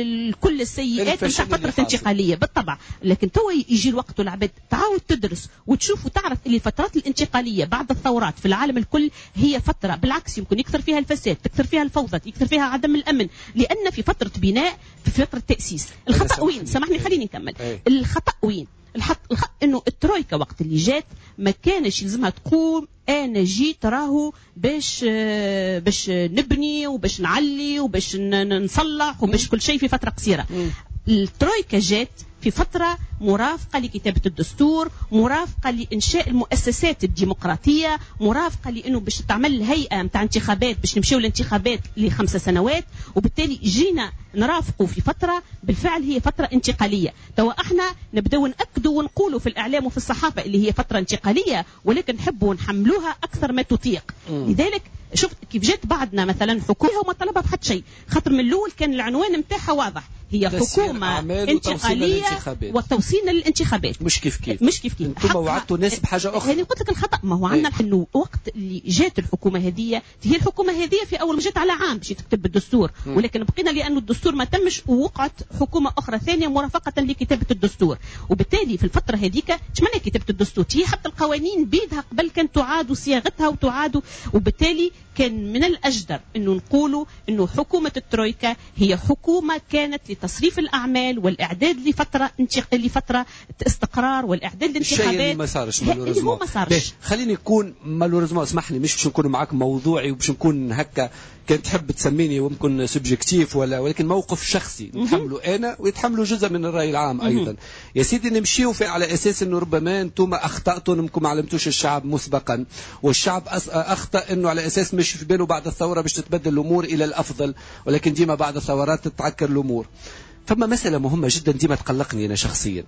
كل السيئات نتاع فتره انتقاليه بالطبع. لكن تو يجي الوقت والعباد تعاود تدرس وتشوف وتعرف اللي الفترات الانتقاليه بعد الثورات في العالم الكل هي فتره بالعكس يمكن يكثر فيها الفساد، تكثر فيها الفوضى، يكثر فيها عدم الامن، لان في فتره بناء، في فتره تاسيس. الخطا وين؟ سامحني خليني نكمل. الخطا وين؟ الحق الخط انه الترويكا وقت اللي جات ما كانش يلزمها تقوم انا جيت راهو باش باش نبني وباش نعلي وباش نصلح وباش كل شيء في فتره قصيره. الترويكا جات في فترة مرافقة لكتابة الدستور، مرافقة لإنشاء المؤسسات الديمقراطية، مرافقة لأنه باش تعمل هيئة متاع انتخابات باش نمشيو للانتخابات لخمسة سنوات، وبالتالي جينا نرافقوا في فترة بالفعل هي فترة انتقالية. توا احنا نبداو نأكدوا ونقولوا في الإعلام وفي الصحافة اللي هي فترة انتقالية، ولكن نحبوا نحملوها أكثر ما تطيق. م. لذلك شفت كيف جات بعدنا مثلا حكومة وما طلبها بحد شيء، خاطر من الأول كان العنوان متاعها واضح، هي حكومة انتقالية وتوصيل للانتخابات. مش كيف كيف مش كيف كيف انتم وعدتوا الناس بحاجة أخرى. يعني قلت لك الخطأ ما هو عندنا نحن ايه؟ وقت اللي جات الحكومة هذه، هي الحكومة هذه في أول ما جات على عام باش تكتب بالدستور، م. ولكن بقينا لأنه الدستور ما تمش ووقعت حكومة أخرى ثانية مرافقة لكتابة الدستور. وبالتالي في الفترة هذيك ايش معنى كتابة الدستور؟ هي حتى القوانين بيدها قبل كانت تعاد صياغتها وتعاد، وبالتالي كان من الأجدر أنه نقولوا أنه حكومة الترويكا هي حكومة كانت لتصريف الأعمال والإعداد لفترة لفترة استقرار والإعداد للانتخابات. الشيء اللي ما صارش مالوريزمون. ما صارش. خليني نكون مالوريزمون، اسمح لي مش باش نكون معك موضوعي وباش نكون هكا كنت تحب تسميني وممكن سبجكتيف ولا، ولكن موقف شخصي نتحمله أنا ويتحملوا جزء من الرأي العام أيضا. يا سيدي نمشيو في على أساس أنه ربما أنتم أخطأتوا أنكم ما علمتوش الشعب مسبقا، والشعب أخطأ أنه على أساس مش في باله بعد الثورة باش تتبدل الأمور إلى الأفضل، ولكن ديما بعد الثورات تتعكر الأمور. فما مسألة مهمة جدا ديما تقلقني أنا شخصيا،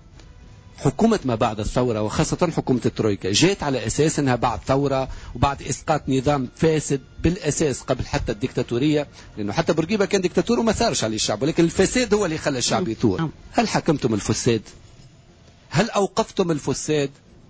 حكومة ما بعد الثورة وخاصة حكومة الترويكا جات على أساس أنها بعد ثورة وبعد إسقاط نظام فاسد بالأساس قبل حتى الديكتاتورية، لأنه حتى بورقيبة كان ديكتاتور وما ثارش عليه الشعب، ولكن الفساد هو اللي خلى الشعب يثور. هل حكمتم الفساد؟ هل أوقفتم الفساد؟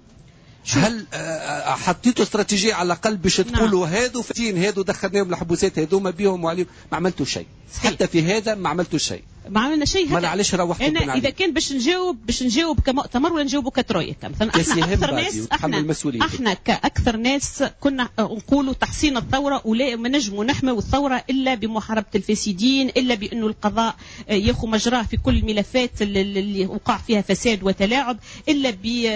هل حطيتوا استراتيجية على الأقل باش تقولوا هادو فتين هادو دخلناهم لحبوسات هادوما بيهم وعليهم؟ ما عملتوا شيء. حتى في هذا ما عملتوا شيء. ما عملنا شيء. ما علاش روحتوا انا اذا كان باش نجاوب باش نجاوب كمؤتمر ولا نجاوب كترويكا مثلا، احنا اكثر ناس احنا, احنا كاكثر ناس كنا نقولوا تحسين الثوره ولا ما نجموا نحموا الثوره الا بمحاربه الفاسدين، الا بانه القضاء ياخذ مجراه في كل الملفات اللي وقع فيها فساد وتلاعب، الا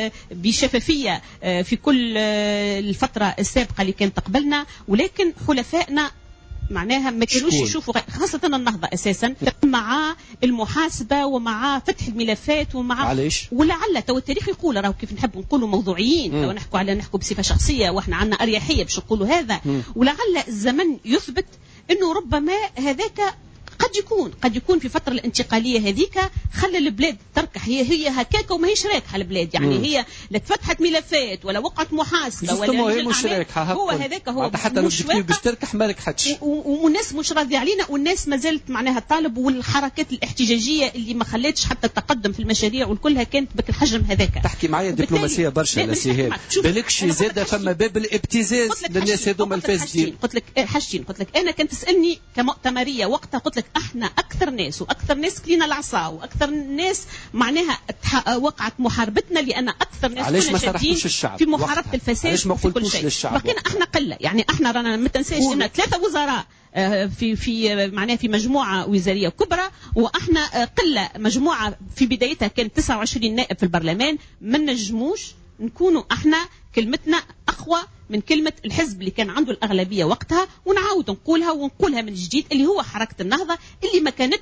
بشفافيه في كل الفتره السابقه اللي كانت قبلنا. ولكن حلفائنا معناها ما كانوش يشوفوا، خاصة النهضة أساسا مع المحاسبة ومع فتح الملفات ومع علاش؟ ولعل تو التاريخ يقول راهو كيف نحب نقولوا موضوعيين تو نحكوا على نحكوا بصفة شخصية واحنا عندنا أريحية باش نقولوا هذا. مم. ولعل الزمن يثبت إنه ربما هذاك قد يكون قد يكون في فترة الانتقالية هذيك خلى البلاد تركح، هي هي هكاك وما هيش راكحة البلاد، يعني مم. هي لا تفتحت ملفات ولا وقعت محاسبة ولا هي مش راكحة، هو هذاك هو حتى لو جبتيه باش تركح ما ركحتش، والناس مش راضية علينا، والناس ما زالت معناها طالب، والحركات الاحتجاجية اللي ما خلتش حتى التقدم في المشاريع والكلها كانت بك الحجم هذاك. تحكي معايا دبلوماسية برشا لسيهاب، بالكش زاد فما باب الابتزاز للناس هذوما الفاسدين. قلت لك حاجتين، قلت لك أنا كنت تسألني كمؤتمرية وقتها، قلت لك احنا أكثر ناس واكثر ناس كلينا العصا واكثر ناس معناها وقعت محاربتنا، لان اكثر ناس كنا شادين في محاربه الفساد في كل شيء. بقينا احنا قله، يعني احنا رانا ما تنساش ان ثلاثه وزراء في في معناها في مجموعه وزاريه كبرى، واحنا قله مجموعه في بدايتها كان تسعة وعشرين نائب في البرلمان، ما نجموش نكونوا احنا كلمتنا اقوى من كلمة الحزب اللي كان عنده الأغلبية وقتها، ونعاود نقولها ونقولها من جديد اللي هو حركة النهضة اللي ما كانتش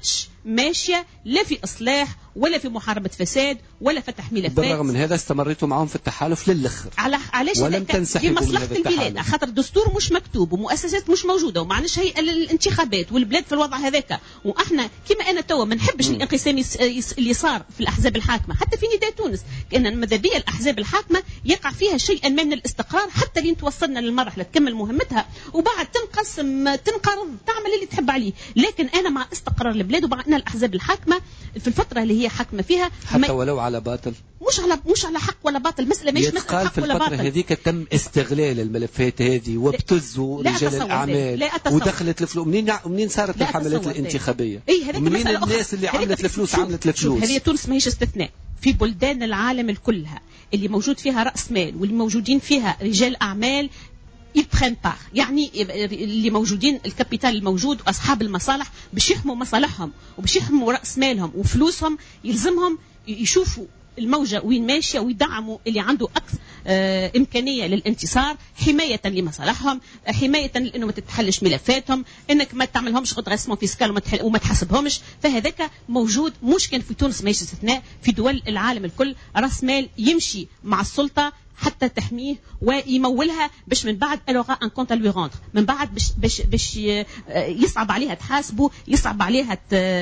ماشيه لا في اصلاح ولا في محاربه فساد ولا فتح ملفات. بالرغم من هذا استمرتوا معهم في التحالف للاخر. على علاش ولم تنسحبوا لمصلحه البلاد، خاطر الدستور مش مكتوب ومؤسسات مش موجوده ومعناش هيئه للانتخابات والبلاد في الوضع هذاك. واحنا كما انا توا ما نحبش الانقسام اللي صار في الاحزاب الحاكمه حتى في نداء تونس، كان ماذا بيا الاحزاب الحاكمه يقع فيها شيئا ما من الاستقرار حتى لين توصلنا للمرحله تكمل مهمتها وبعد تنقسم تنقرض تعمل اللي تحب عليه. لكن انا مع استقرار البلاد ومع ان الاحزاب الحاكمه في الفتره اللي هي حاكمه فيها حتى ولو على باطل، مش على مش على حق ولا باطل، مساله مش مساله حق ولا باطل. في الفتره هذيك تم استغلال الملفات هذه وابتزوا رجال الاعمال ودخلت الفلوس. منين منين صارت الحملات الانتخابيه؟ اي منين الناس اللي عملت الفلوس عملت الفلوس؟ هذه تونس ماهيش استثناء، في بلدان العالم كلها اللي موجود فيها راس مال واللي موجودين فيها رجال اعمال يبخن باغ، يعني اللي موجودين الكابيتال الموجود واصحاب المصالح باش يحموا مصالحهم وباش يحموا راس مالهم وفلوسهم، يلزمهم يشوفوا الموجة وين ماشية ويدعموا اللي عنده أكثر آه إمكانية للانتصار، حماية لمصالحهم، حماية لأنه ما تتحلش ملفاتهم، إنك ما تعملهمش غدغسمون فيسكال وما, وما تحاسبهمش. فهذاك موجود مش كان في تونس ماهيش استثناء، في دول العالم الكل راس مال يمشي مع السلطة حتى تحميه ويمولها باش من بعد الوغا ان كونت لوي روندر، من بعد باش باش باش يصعب عليها تحاسبه، يصعب عليها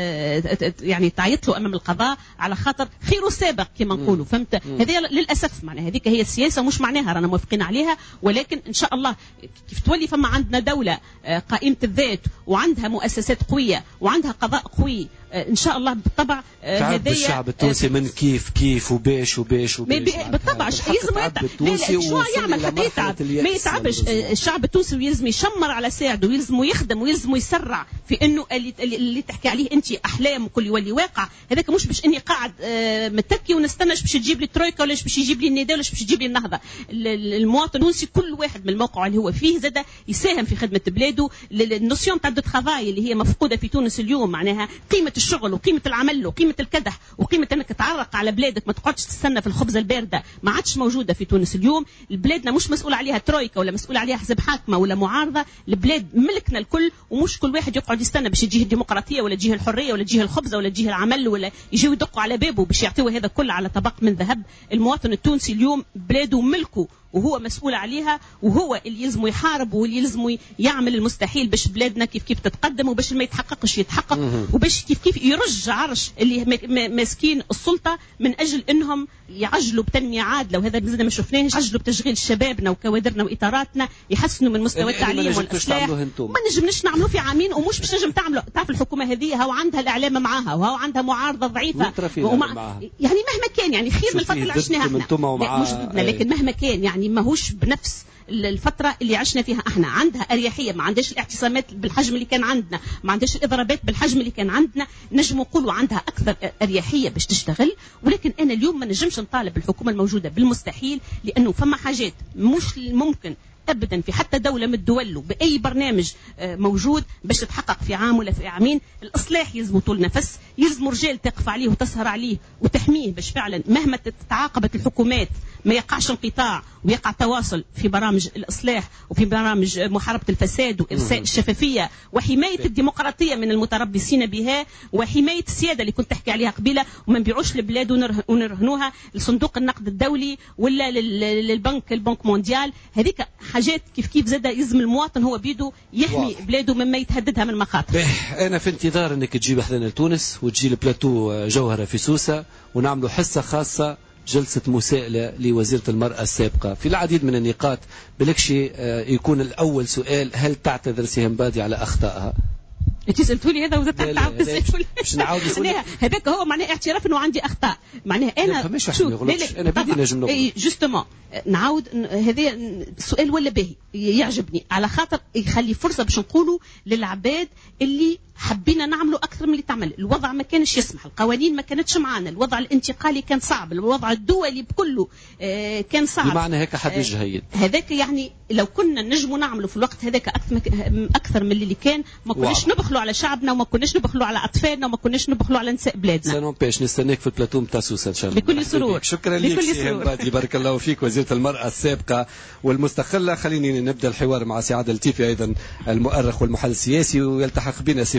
يعني تعيط له امام القضاء على خاطر خير سابق كما نقولوا. فهمت؟ هذه للاسف معناها هذيك هي السياسه، مش معناها رانا موافقين عليها، ولكن ان شاء الله كيف تولي فما عندنا دوله قائمه الذات وعندها مؤسسات قويه وعندها قضاء قوي ان شاء الله بالطبع هذايا الشعب التونسي من كيف كيف وباش وباش وباش بالطبع يلزم شو يعمل حتى يتعب ما يتعبش الشعب التونسي، ويلزم يشمر على ساعده ويلزم يخدم ويلزم يسرع في انه اللي, اللي تحكي عليه انت احلام وكل يولي واقع. هذاك مش باش اني قاعد متكي ونستناش باش تجيب لي ترويكا ولا باش يجيب لي النداء ولا باش تجيب لي النهضه. المواطن التونسي كل واحد من الموقع اللي هو فيه زاد يساهم في خدمه بلاده. النوسيون تاع الترافاي اللي هي مفقوده في تونس اليوم، معناها قيمه الشغل وقيمه العمل وقيمه الكدح وقيمه انك تعرق على بلادك ما تقعدش تستنى في الخبزه البارده، ما عادش موجوده في تونس اليوم. بلادنا مش مسؤول عليها ترويكا ولا مسؤول عليها حزب حاكمه ولا معارضه، البلاد ملكنا الكل، ومش كل واحد يقعد يستنى باش يجيه الديمقراطيه ولا تجيه الحريه ولا تجيه الخبزه ولا تجيه العمل ولا يجيو يدقوا على بابه باش يعطيوه هذا كله على طبق من ذهب. المواطن التونسي اليوم بلاده ملكه وهو مسؤول عليها، وهو اللي يلزم يحارب واللي يلزم يعمل المستحيل باش بلادنا كيف كيف تتقدم وباش ما يتحققش يتحقق، وباش كيف كيف يرج عرش اللي ماسكين السلطه من اجل انهم يعجلوا بتنميه عادله. وهذا بزنا ما شفناهش، يعجلوا بتشغيل شبابنا وكوادرنا واطاراتنا، يحسنوا من مستوى التعليم والاصلاح. ما نجمناش نعملوا في عامين، ومش باش نجم تعملوا. تعرف الحكومه هذه هاو عندها الاعلام معاها وهاو عندها معارضه ضعيفه ومع... يعني مهما كان يعني خير من الفتره اللي عشناها احنا، لا مش ضدنا، لكن مهما كان يعني ماهوش بنفس الفترة اللي عشنا فيها احنا. عندها أريحية، ما عندهاش الاعتصامات بالحجم اللي كان عندنا، ما عندهاش الإضرابات بالحجم اللي كان عندنا، نجم نقولوا عندها أكثر أريحية باش تشتغل. ولكن أنا اليوم ما نجمش نطالب الحكومة الموجودة بالمستحيل، لأنه فما حاجات مش ممكن ابدا في حتى دوله من الدول باي برنامج موجود باش تتحقق في عام ولا في عامين. الاصلاح يلزم طول نفس، يلزم رجال تقف عليه وتسهر عليه وتحميه باش فعلا مهما تعاقبت الحكومات ما يقعش انقطاع ويقع تواصل في برامج الاصلاح وفي برامج محاربه الفساد وارساء الشفافيه وحمايه الديمقراطيه من المتربصين بها وحمايه السياده اللي كنت تحكي عليها قبيله، وما نبيعوش البلاد ونرهنوها لصندوق النقد الدولي ولا للبنك البنك مونديال. هذيك حاجات كيف كيف زاد يلزم المواطن هو بيده يحمي واضح. بلاده مما يتهددها من مخاطر. انا في انتظار انك تجيب حدنا لتونس وتجي البلاتو جوهره في سوسه ونعملوا حصه خاصه جلسة مساءلة لوزيرة المرأة السابقة في العديد من النقاط. بلكشي يكون الأول سؤال، هل تعتذر سيهم بادي على أخطائها؟ انت سالتوا لي هذا وزدت تعاود تسال باش نعاود نقول هذاك هو معناه اعتراف انه عندي اخطاء. معناه انا شوف انا بدي نجم نغلط جوستومون نعاود هذا السؤال ولا باهي يعجبني على خاطر يخلي فرصه باش نقولوا للعباد اللي حبينا نعملوا اكثر من اللي تعمل. الوضع ما كانش يسمح، القوانين ما كانتش معانا، الوضع الانتقالي كان صعب، الوضع الدولي بكله آه كان صعب. بمعنى هيك حد يجهيد آه هذاك يعني لو كنا نجموا نعملوا في الوقت هذاك اكثر اكثر من اللي كان، ما كناش نبخلوا على شعبنا وما كناش نبخلوا على اطفالنا وما كناش نبخلوا على نساء بلادنا. سنون بيش نستناك في البلاتو نتاع سوسه ان شاء الله بكل سرور. شكرا لك سيهم بادي، بارك الله فيك وزيرة المرأة السابقة والمستقلة. خليني نبدا الحوار مع سي عادل التيفي ايضا المؤرخ والمحلل السياسي، ويلتحق بنا سي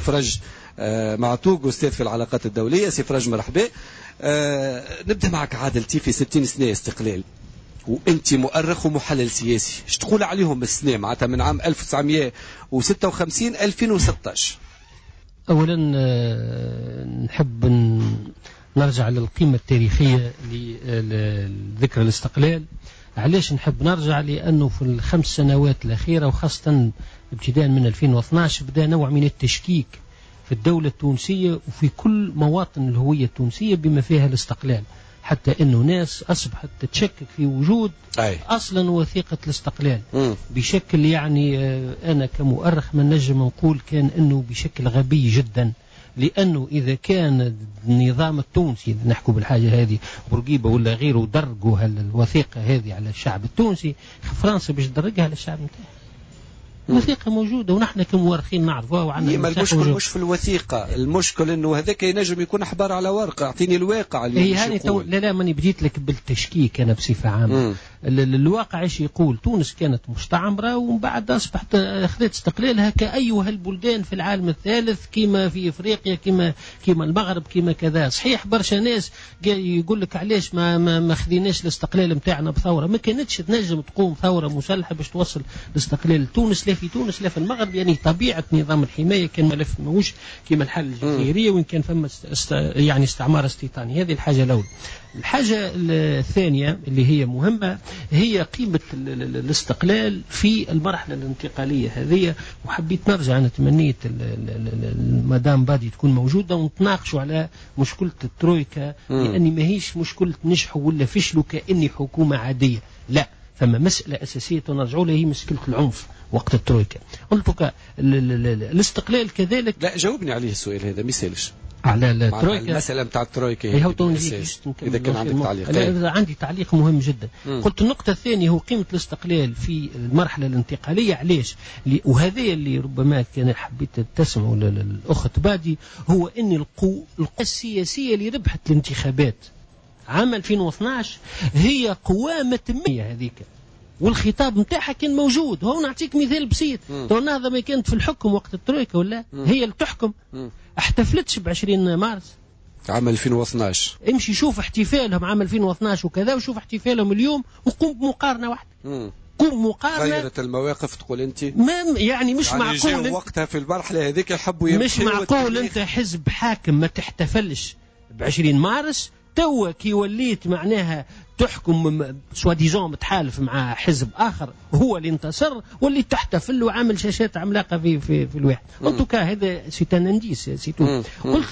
فرج معتوق أستاذ في العلاقات الدولية. سي فرج مرحبا. نبدأ معك عادل تيفي، ستين سنة استقلال وانت مؤرخ ومحلل سياسي، ايش تقول عليهم السنة معناتها من عام ألف وتسعمئة وستة وخمسين ألفين وستة عشر؟ اولا نحب نرجع للقيمة التاريخية لذكرى الاستقلال. علاش نحب نرجع؟ لأنه في الخمس سنوات الأخيرة وخاصة ابتداء من ألفين واثني عشر بدأ نوع من التشكيك في الدولة التونسية وفي كل مواطن الهوية التونسية بما فيها الاستقلال، حتى أنه ناس أصبحت تتشكك في وجود أي. أصلا وثيقة الاستقلال م. بشكل يعني أنا كمؤرخ من نجم نقول كان أنه بشكل غبي جدا، لأنه إذا كان النظام التونسي نحكوا بالحاجة هذه بورقيبة ولا غيره درجوا الوثيقة هذه على الشعب التونسي، فرنسا باش تدرجها على الشعب نتاعها. الوثيقة موجودة ونحن كمؤرخين نعرفوها وعندنا. المشكل موجود. مش في الوثيقة، المشكل انه هذاك ينجم يكون احبار على ورقة. اعطيني الواقع اللي هي هاني تو... لا لا ماني بديت لك بالتشكيك انا بصفة عامة. الواقع ايش يقول؟ تونس كانت مستعمرة ومن بعد اصبحت اخذت استقلالها كأيها البلدان في العالم الثالث، كما في افريقيا، كما كما المغرب، كما كذا. صحيح برشا ناس يقول لك علاش ما ما, ما خذيناش الاستقلال نتاعنا بثورة. ما كانتش تنجم تقوم ثورة مسلحة باش توصل الاستقلال لتونس، لا في تونس لا في المغرب. يعني طبيعة نظام الحماية كان ملف ماهوش كما الحل الجزائرية وإن كان فما است... يعني استعمار استيطاني. هذه الحاجة الأولى. الحاجة الثانية اللي هي مهمة هي قيمة الاستقلال في المرحلة الانتقالية هذه، وحبيت نرجع أنا تمنيت المدام بادي تكون موجودة ونتناقشوا على مشكلة الترويكا، لأني ما هيش مشكلة نجحوا ولا فشلوا كأني حكومة عادية، لا، فما مسألة أساسية نرجعوا لها هي مشكلة العنف وقت الترويكا. قلت الاستقلال كذلك. لا جاوبني عليه السؤال هذا ما يسالش على الترويكا، المسألة بتاع الترويكا هي إذا كان عندك تعليق. لا عندي تعليق مهم جدا. مم. قلت النقطة الثانية هو قيمة الاستقلال في المرحلة الانتقالية. علاش؟ وهذا اللي ربما كان حبيت تسمعوا للأخت بادي، هو أن القوى السياسية اللي ربحت الانتخابات عام ألفين واثني عشر هي قوامة مية هذيك، والخطاب نتاعها كان موجود. هو نعطيك مثال بسيط، تو النهضة ما كانت في الحكم وقت الترويكا ولا مم. هي اللي تحكم، مم. احتفلتش بعشرين مارس عام ألفين واثني عشر. امشي شوف احتفالهم عام ألفين واثني عشر وكذا، وشوف احتفالهم اليوم وقوم بمقارنة واحدة. مم. قوم مقارنة. غيرت المواقف تقول انت؟ ما يعني مش يعني معقول وقتها في المرحلة هذيك يحبوا مش معقول انت حزب حاكم ما تحتفلش بعشرين مارس، توا كي وليت معناها تحكم سوا ديزون متحالف مع حزب اخر هو اللي انتصر واللي تحتفل وعامل شاشات عملاقه في في, في الواحد. قلت هذا سيتان انديس سيتو. قلت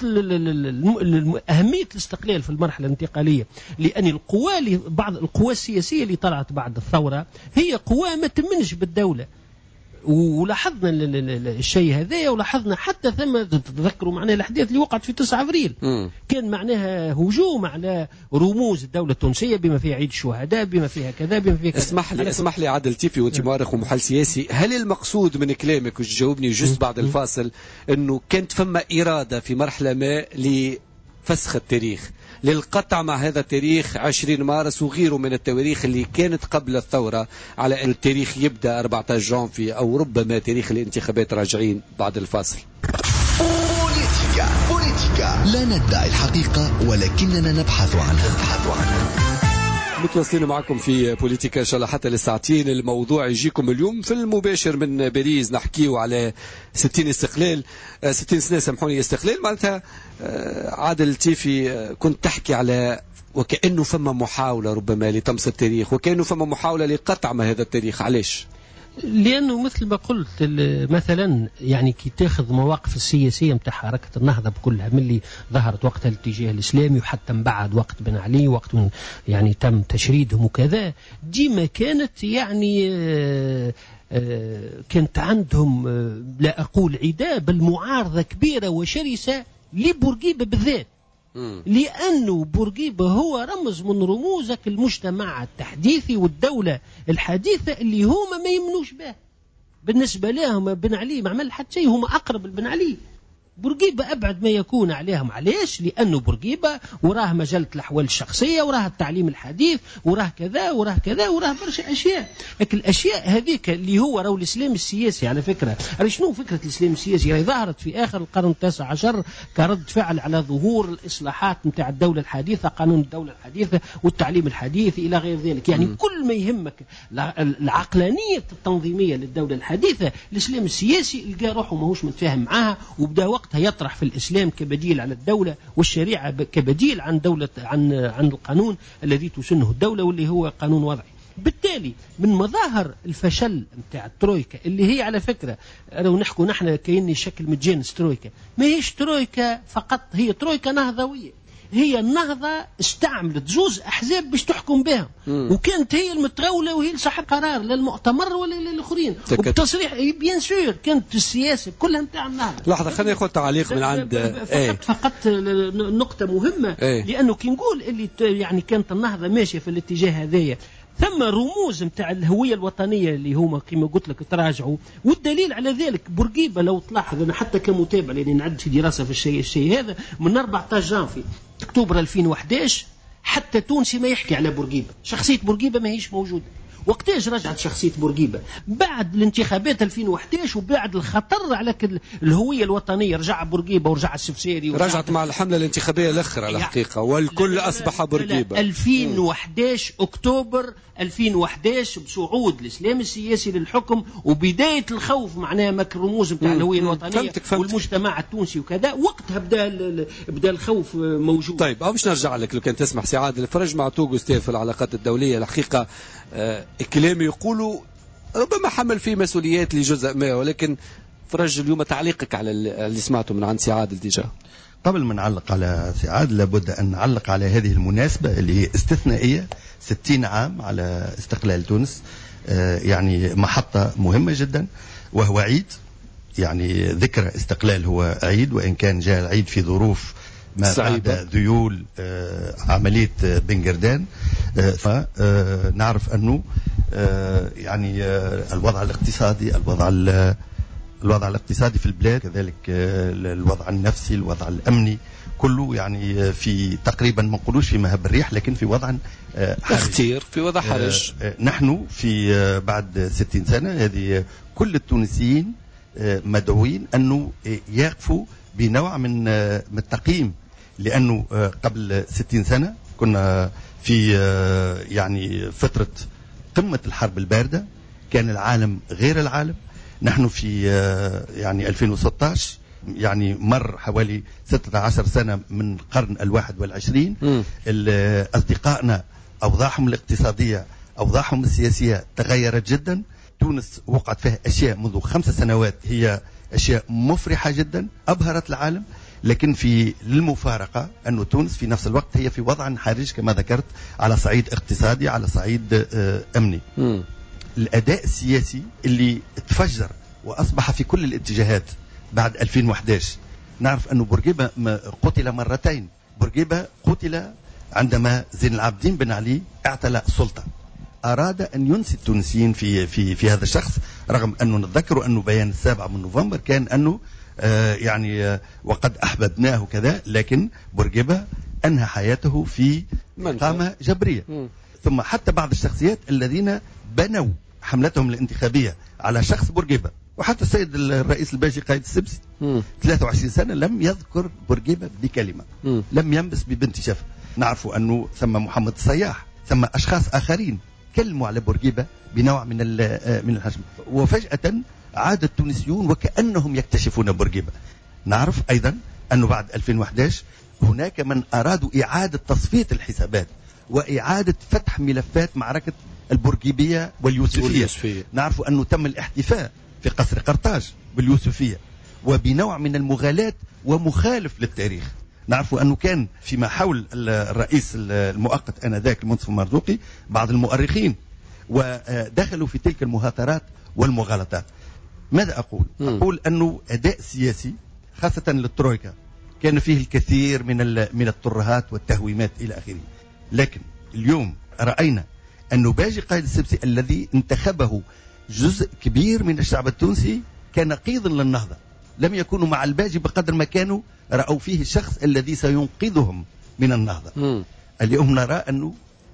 اهميه الاستقلال في المرحله الانتقاليه، لان القوى اللي بعض القوى السياسيه اللي طلعت بعد الثوره هي قوى ما تمنش بالدوله، ولاحظنا الشيء هذا، ولاحظنا حتى ثم تتذكروا معناها الاحداث اللي وقعت في تسعة أبريل. م. كان معناها هجوم على رموز الدولة التونسية بما فيها عيد الشهداء، بما فيها كذا، بما فيها كذا. اسمح لي اسمح لي عادل تيفي وانت مؤرخ ومحلل سياسي، هل المقصود من كلامك وتجاوبني جزء بعد الفاصل انه كانت فما إرادة في مرحلة ما لفسخ التاريخ، للقطع مع هذا التاريخ عشرين مارس وغيره من التواريخ اللي كانت قبل الثورة، على أن التاريخ يبدأ أربعة عشر جانفي أو ربما تاريخ الانتخابات؟ راجعين بعد الفاصل. بوليتيكا بوليتيكا، لا ندعي الحقيقة ولكننا نبحث عنها نبحث عنها متواصلين معكم في بوليتيكا إن شاء الله حتى للساعتين. الموضوع يجيكم اليوم في المباشر من باريس، نحكيه على ستين استقلال ستين سنة سامحوني استقلال. معناتها عادل تيفي كنت تحكي على وكأنه فما محاولة ربما لطمس التاريخ، وكأنه فما محاولة لقطع ما هذا التاريخ. علاش؟ لأنه مثل ما قلت مثلا يعني كي تاخذ مواقف السياسية متاع حركة النهضة بكلها من اللي ظهرت وقتها الاتجاه الإسلامي وحتى من بعد وقت بن علي وقت يعني تم تشريدهم وكذا، ديما كانت يعني آآ آآ كانت عندهم لا أقول عداء بل معارضة كبيرة وشرسة لبورقيبة بالذات، لأنه بورقيبة هو رمز من رموزك المجتمع التحديثي والدولة الحديثة اللي هما ما يمنوش به. بالنسبة لهم بن علي ما عمل حتى شيء، هما أقرب لبن علي بورقيبة أبعد ما يكون عليهم. علاش؟ لأنه بورقيبة وراه مجلة الأحوال الشخصية، وراه التعليم الحديث، وراه كذا وراه كذا وراه برشا أشياء. لكن الأشياء هذيك اللي هو راهو الإسلام السياسي على فكرة، راهي شنو فكرة الإسلام السياسي؟ راهي ظهرت في آخر القرن التاسع عشر كرد فعل على ظهور الإصلاحات نتاع الدولة الحديثة، قانون الدولة الحديثة والتعليم الحديث إلى غير ذلك. يعني م. كل ما يهمك العقلانية التنظيمية للدولة الحديثة، الإسلام السياسي لقى روحه ماهوش متفاهم معها، وبدأ وقتها يطرح في الإسلام كبديل على الدولة، والشريعة كبديل عن دولة عن عن القانون الذي تسنه الدولة واللي هو قانون وضعي. بالتالي من مظاهر الفشل نتاع الترويكا اللي هي على فكرة لو نحكوا نحن كأني شكل متجانس ترويكا، ما هيش ترويكا فقط، هي ترويكا نهضوية. هي النهضة استعملت زوز أحزاب باش تحكم بها، وكانت هي المتغولة وهي اللي صاحب قرار للمؤتمر ولا للآخرين، وبتصريح بيان سور كانت السياسة كلها نتاع النهضة. لحظة خلينا ناخذ تعليق من عند فقط ايه؟ فقط نقطة مهمة ايه؟ لأنه كي نقول اللي يعني كانت النهضة ماشية في الاتجاه هذايا، ثم رموز نتاع الهوية الوطنية اللي هما كما قلت لك تراجعوا. والدليل على ذلك بورقيبة لو تلاحظ أنا حتى كمتابع لأني نعد في دراسة في الشيء الشيء هذا من أربعة عشر جانفي أكتوبر ألفين وأحد عشر حتى تونسي ما يحكي على بورقيبة، شخصية بورقيبة ما هيش موجودة. وقتاش رجعت شخصية بورقيبة؟ بعد الانتخابات ألفين وأحد عشر وبعد الخطر على الهوية الوطنية. رجع بورقيبة ورجع السفسيري، رجعت مع الحملة الانتخابية الأخرى على الحقيقة، والكل أصبح بورقيبة. ألفين وأحد عشر أكتوبر ألفين وأحد عشر بصعود الإسلام السياسي للحكم وبداية الخوف معناها مك الرموز نتاع الهوية الوطنية فهمتك فهمتك. والمجتمع التونسي وكذا، وقتها بدا بدا الخوف موجود. طيب أو باش نرجع لك لو كان تسمح سي عادل الفرج مع توغو ستيف في العلاقات الدولية. الحقيقة آه الكلام يقولوا ربما حمل فيه مسؤوليات لجزء ما، ولكن فرج اليوم تعليقك على اللي سمعته من عند سي عادل ديجا. قبل ما نعلق على سي عادل لابد أن نعلق على هذه المناسبة اللي هي استثنائية، ستين عام على استقلال تونس. آه يعني محطة مهمة جدا وهو عيد، يعني ذكرى استقلال هو عيد، وإن كان جاء العيد في ظروف ما بعد ذيول آه عملية بنجردان. آه فنعرف أنه آه يعني آه الوضع الاقتصادي الوضع الوضع الاقتصادي في البلاد كذلك آه الوضع النفسي الوضع الأمني كله يعني في تقريبا ما نقولوش في مهب الريح، لكن في وضع آه اختير في وضع حرج. آه آه نحن في آه بعد ستين سنة هذه كل التونسيين آه مدعوين أنه يقفوا بنوع من آه من التقييم، لأنه آه قبل ستين سنة كنا في يعني فترة قمة الحرب الباردة، كان العالم غير العالم. نحن في يعني ألفين وستة عشر يعني مر حوالي ستة عشر سنة من القرن الواحد والعشرين. أصدقائنا أوضاعهم الاقتصادية أوضاعهم السياسية تغيرت جدا. تونس وقعت فيها أشياء منذ خمس سنوات هي أشياء مفرحة جدا أبهرت العالم، لكن في المفارقة أن تونس في نفس الوقت هي في وضع حرج كما ذكرت على صعيد اقتصادي على صعيد أمني. م. الأداء السياسي اللي تفجر وأصبح في كل الاتجاهات بعد ألفين وأحد عشر. نعرف أن بورقيبة قتل مرتين. بورقيبة قتل عندما زين العابدين بن علي اعتلى السلطة، أراد أن ينسي التونسيين في, في, في هذا الشخص، رغم أنه نتذكر أنه بيان السابع من نوفمبر كان أنه آه يعني آه وقد أحببناه كذا، لكن بورقيبة أنهى حياته في إقامة جبرية. م. ثم حتى بعض الشخصيات الذين بنوا حملتهم الانتخابية على شخص بورقيبة، وحتى السيد الرئيس الباجي قائد السبسي م. ثلاثة وعشرين سنة لم يذكر بورقيبة بكلمة، م. لم ينبس ببنت شفة. نعرف أنه ثم محمد الصياح ثم أشخاص آخرين كلموا على بورقيبة بنوع من من الحجم، وفجأة عاد التونسيون وكأنهم يكتشفون بورقيبة. نعرف أيضا أنه بعد ألفين وأحد عشر هناك من أرادوا إعادة تصفية الحسابات وإعادة فتح ملفات معركة البورقيبية واليوسفية. نعرف أنه تم الاحتفاء في قصر قرطاج باليوسفية وبنوع من المغالاة ومخالف للتاريخ. نعرف أنه كان فيما حول الرئيس المؤقت آنذاك المنصف المرزوقي بعض المؤرخين ودخلوا في تلك المهاترات والمغالطات. ماذا أقول؟ م. أقول أنه أداء سياسي خاصة للترويكا كان فيه الكثير من من الترهات والتهويمات إلى آخره، لكن اليوم رأينا أنه باجي قائد السبسي الذي انتخبه جزء كبير من الشعب التونسي كنقيض للنهضة، لم يكونوا مع الباجي بقدر ما كانوا رأوا فيه الشخص الذي سينقذهم من النهضة. م. اليوم نرى أنه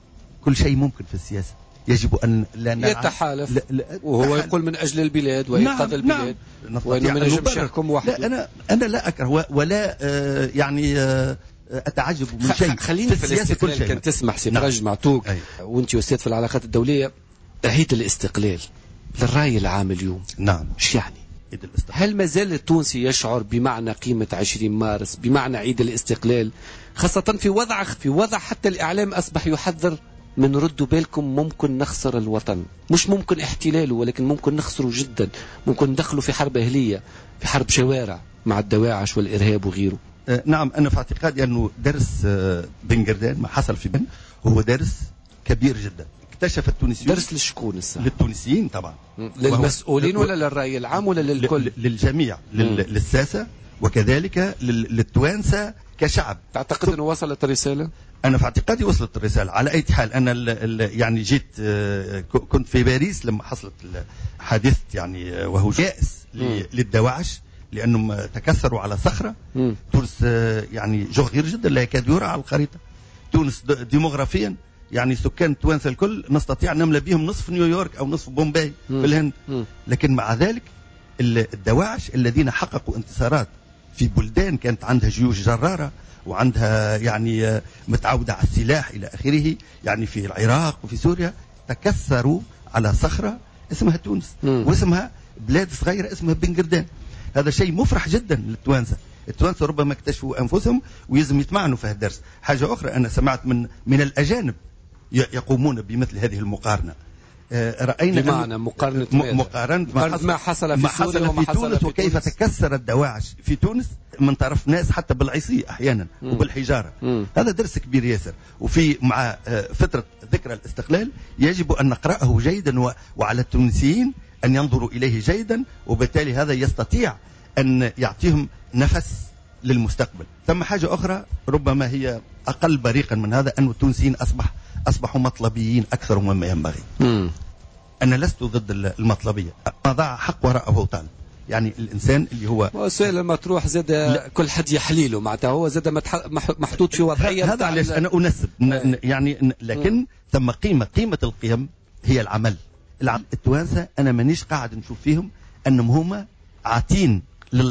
كل شيء ممكن في السياسة، يجب أن لا يتحالف لا لا وهو يقول من أجل البلاد وينقذ نعم البلاد نعم وأنه من يجب يحكم وحده. لا أنا أنا لا أكره ولا آه يعني آه أتعجب من شيء. خليني في الاستقلال كان تسمح سي فرج نعم. معتوق وأنت أستاذ في العلاقات الدولية، عيد الاستقلال للرأي العام اليوم نعم ايش يعني؟ هل ما زال التونسي يشعر بمعنى قيمة عشرين مارس، بمعنى عيد الاستقلال، خاصة في وضع في وضع حتى الإعلام أصبح يحذر من ردوا بالكم ممكن نخسر الوطن، مش ممكن احتلاله ولكن ممكن نخسره جدا، ممكن ندخله في حرب أهلية، في حرب شوارع مع الدواعش والإرهاب وغيره. آه نعم أنا في اعتقادي أنه درس آه بن قردان ما حصل في بن هو درس كبير جدا. اكتشف التونسيين درس للشكون الساعة؟ للتونسيين طبعا، للمسؤولين ولا للرأي العام ولا للكل؟ للجميع، للساسة وكذلك للتوانسة كشعب. تعتقد أنه وصلت الرسالة؟ أنا في اعتقادي وصلت الرسالة. على أي حال أنا ال ال يعني جيت كنت في باريس لما حصلت حادثة يعني وهو يائس للدواعش لأنهم تكسروا على صخرة. مم. تونس يعني صغير جدا لا يكاد يرى على الخريطة. تونس ديموغرافيا يعني سكان توانسة الكل نستطيع نملأ بهم نصف نيويورك أو نصف بومباي في الهند. مم. لكن مع ذلك الدواعش الذين حققوا انتصارات في بلدان كانت عندها جيوش جرارة وعندها يعني متعودة على السلاح إلى آخره، يعني في العراق وفي سوريا، تكسروا على صخرة اسمها تونس. مم. واسمها بلاد صغيرة اسمها بن قردان. هذا شيء مفرح جدا للتوانسة. التوانسة ربما اكتشفوا أنفسهم ويزم يتمعنوا في الدرس. حاجة أخرى أنا سمعت من من الأجانب يقومون بمثل هذه المقارنة. رأينا بمعنى مقارنة مقارنة ما حصل, ما حصل في, ما حصل في, في تونس وكيف تونس. تكسر الدواعش في تونس من طرف ناس حتى بالعصي أحيانا مم. وبالحجارة. مم. هذا درس كبير ياسر. وفي مع فترة ذكرى الاستقلال يجب أن نقرأه جيدا وعلى التونسيين أن ينظروا إليه جيدا، وبالتالي هذا يستطيع أن يعطيهم نفس للمستقبل. ثم حاجة أخرى ربما هي أقل بريقا من هذا، أن التونسيين أصبح أصبحوا مطلبيين أكثر مما ينبغي. مم. أنا لست ضد المطلبية، ما ضاع حق وراءه بطال. يعني الإنسان اللي هو السؤال لما تروح زاد كل حد يحليله معناتها هو زاد محطوط في وضعية. هذا علاش أنا أنسب يعني لكن مم. ثم قيمة قيمة القيم هي العمل. التوانسة أنا مانيش قاعد نشوف فيهم أنهم هما عاطين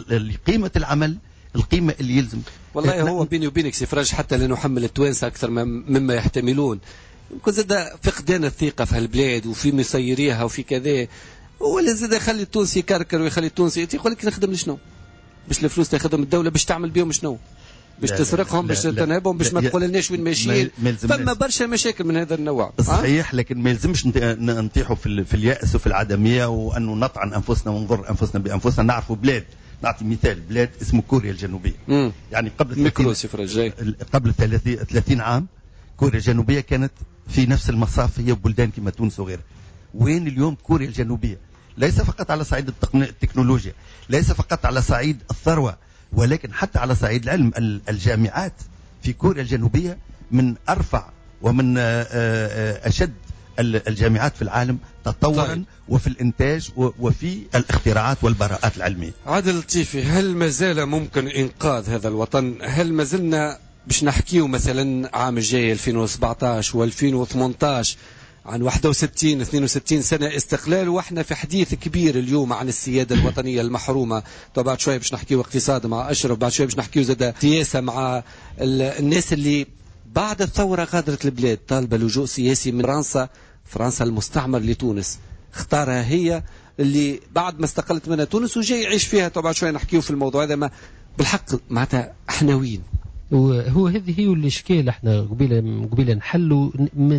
لقيمة العمل القيمة اللي يلزم. والله هو بيني وبينك سي فرج حتى لنحمل التوانسة أكثر مما يحتملون. يمكن زاد فقدان الثقة في هالبلاد وفي مسيريها وفي كذا، ولا زاد يخلي التونسي يكركر ويخلي التونسي يقول لك نخدم لشنو؟ باش الفلوس تاخذهم الدولة باش تعمل بهم شنو؟ باش تسرقهم باش تنهبهم باش ما تقول لناش وين ماشيين. فما برشا مشاكل من هذا النوع. صحيح، لكن ما يلزمش نطيحوا في, في اليأس وفي العدمية وأنه نطعن أنفسنا ونضر أنفسنا بأنفسنا. نعرفوا بلاد، نعطي مثال بلاد اسمه كوريا الجنوبية. مم. يعني قبل قبل ثلاثين عام كوريا الجنوبية كانت في نفس المصاف هي بلدان كما تونس وغيرها. وين اليوم كوريا الجنوبية؟ ليس فقط على صعيد التكنولوجيا، ليس فقط على صعيد الثروة، ولكن حتى على صعيد العلم. الجامعات في كوريا الجنوبية من أرفع ومن أشد الجامعات في العالم تطورا. طيب. وفي الإنتاج وفي الاختراعات والبراءات العلمية. عادل لطيفي، هل ما زال ممكن إنقاذ هذا الوطن؟ هل ما زلنا باش نحكيو مثلا عام الجاي ألفين وسبعطاش وألفين وثمنطاش عن واحد وستين اثنين وستين سنة استقلال، واحنا في حديث كبير اليوم عن السيادة الوطنية المحرومة؟ طبعا بعد شوية باش نحكيو اقتصاد مع أشرف، بعد شوية باش نحكيو زاد سياسة مع الناس اللي بعد الثورة غادرت البلاد طالبة لجوء سياسي من فرنسا. فرنسا المستعمر لتونس اختارها هي اللي بعد ما استقلت منها تونس وجاي يعيش فيها. طبعا شوية نحكيو في الموضوع هذا. ما بالحق معناتها احنا وين؟ وهو هذه هي الاشكال. احنا قبيله قبيله نحلوا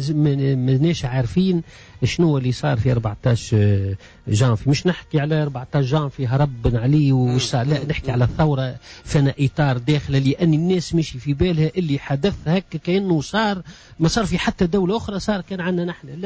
ماناش عارفين شنو اللي صار في أربعطاش جانفي. مش نحكي على أربعطاش جانفي هرب بن علي وش صار، لا نحكي على الثوره فانا اطار داخله، لان الناس مشي في بالها اللي حدث هكا كانه صار ما صار في حتى دوله اخرى، صار كان عندنا نحن. لا،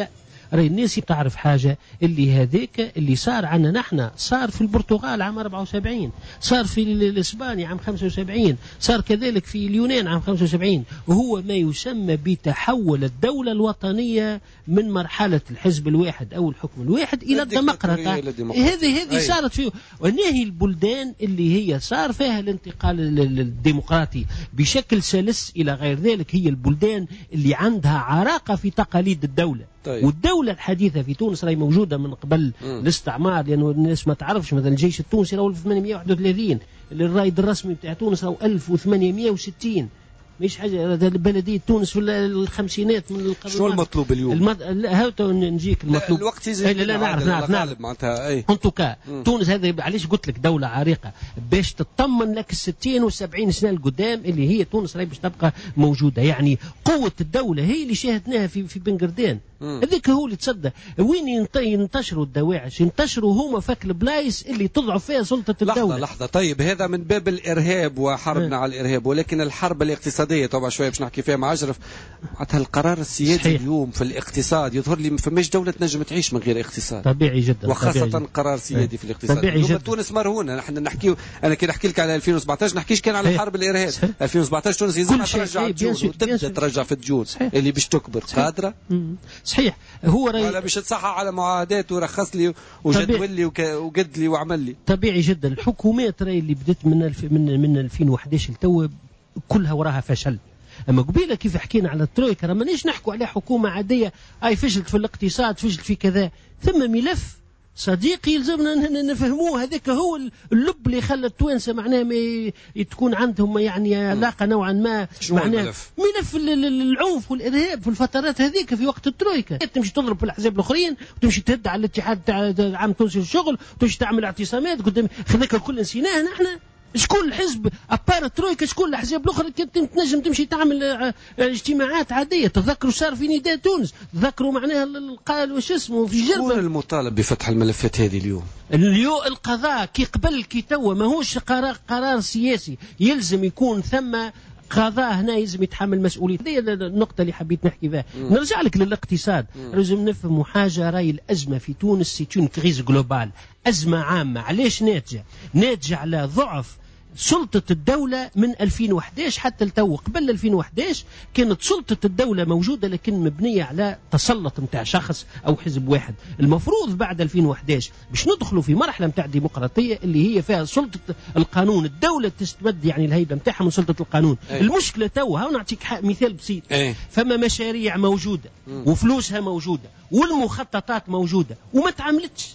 راي الناس تعرف حاجة اللي هذاك اللي صار عنا نحن صار في البرتغال عام أربعة وسبعين، صار في الإسبانيا عام خمسة وسبعين، صار كذلك في اليونان عام خمسة وسبعين، وهو ما يسمى بتحول الدولة الوطنية من مرحلة الحزب الواحد أو الحكم الواحد إلى الديمقراطية. هذه هذه صارت فيه، ونهي البلدان اللي هي صار فيها الانتقال الديمقراطي بشكل سلس إلى غير ذلك هي البلدان اللي عندها عراقة في تقاليد الدولة. طيب. والدولة الحديثة في تونس راهي موجودة من قبل م. الاستعمار، لأنه الناس ما تعرفش مثلا الجيش التونسي راهو ألف وثمانمائة وواحد وثلاثين، الرائد الرسمي بتاع تونس راهو ألف وثمانمائة وستين، مش حاجة بلدية تونس في الخمسينات من القرن. شو المطلوب اليوم؟ المد... لا هاو نجيك المطلوب. لا الوقت يزيد. لا, لا نعرف نعرف نعرف معناتها اي. انتوكا تونس هذا علاش قلت لك دولة عريقة باش تطمن لك الستين والسبعين سنة القدام اللي هي تونس راهي باش تبقى موجودة، يعني قوة الدولة هي اللي شاهدناها في في بنغردان. هذيك هو اللي تصدى وين ينتشروا الدواعش، ينتشروا هما فك البلايص اللي تضعف فيها سلطة الدولة. لحظة لحظة طيب هذا من باب الإرهاب وحربنا اه. على الإرهاب، ولكن الحرب الاقتصادية طبعا شوية باش نحكي فيها مع أشرف. حتى القرار السيادي صحيح. اليوم في الاقتصاد يظهر لي ما فماش دولة تنجم تعيش من غير اقتصاد. طبيعي جدا. وخاصة طبيعي جدا. قرار سيادي اه. في الاقتصاد. طبيعي جدا. تونس مرهونة، نحن نحكي أنا كي نحكي لك على ألفين وسبعطاش نحكيش كان على حرب الإرهاب. صحيح. ألفين وسبعطاش تونس يلزمها ترجع الديون وتبدأ ترجع في الديون اللي باش تكبر قادرة. صحيح. هو ولا باش تصحى على معاهدات ورخص لي وجدول لي وقد لي وعمل لي. طبيعي جدا. الحكومات راهي اللي بدت من الف من من ألفين وأحد عشر لتو كلها وراها فشل. اما قبيله كيف حكينا على الترويكا ما نيش نحكوا عليها حكومه عاديه اي فشلت في الاقتصاد فشلت في كذا، ثم ملف صديقي يلزمنا نفهموه. هذاك هو اللب اللي خلى التوانسه معناه ما تكون عندهم يعني علاقه نوعا ما معناه ملف, ملف العنف والارهاب في الفترات هذيك في وقت الترويكا. تمشي تضرب في الاحزاب الاخرين وتمشي تهد على الاتحاد تاع العام التونسي للشغل وتمشي تعمل اعتصامات قدام هذاك الكل نسيناه نحن. شكون الحزب ابار الترويكا شكون الاحزاب الاخرى كنت تنجم تمشي تعمل اجتماعات عاديه. تذكروا صار في نداء تونس، تذكروا معناها قال واش اسمه في الجربه. شكون المطالب بفتح الملفات هذه اليوم؟ اليوم القضاء كي قبل كي توا ماهوش قرار قرار سياسي، يلزم يكون ثم قضاء هنا يلزم يتحمل مسؤولية. هذه النقطة اللي حبيت نحكي فيها. نرجع لك للاقتصاد، لازم نفهموا حاجة، راي الأزمة في تونس سيتون كريز جلوبال، أزمة عامة. علاش ناتجة؟ ناتجة على ضعف سلطة الدولة من ألفين وأحد عشر حتى التو. قبل ألفين وأحد عشر كانت سلطة الدولة موجودة لكن مبنية على تسلط متاع شخص أو حزب واحد. المفروض بعد ألفين وأحد عشر باش ندخلوا في مرحلة متاع ديمقراطية اللي هي فيها سلطة القانون، الدولة تستمد يعني الهيبة متاعها من سلطة القانون. أي. المشكلة تو ها نعطيك مثال بسيط. أي. فما مشاريع موجودة م. وفلوسها موجودة والمخططات موجودة وما تعملتش.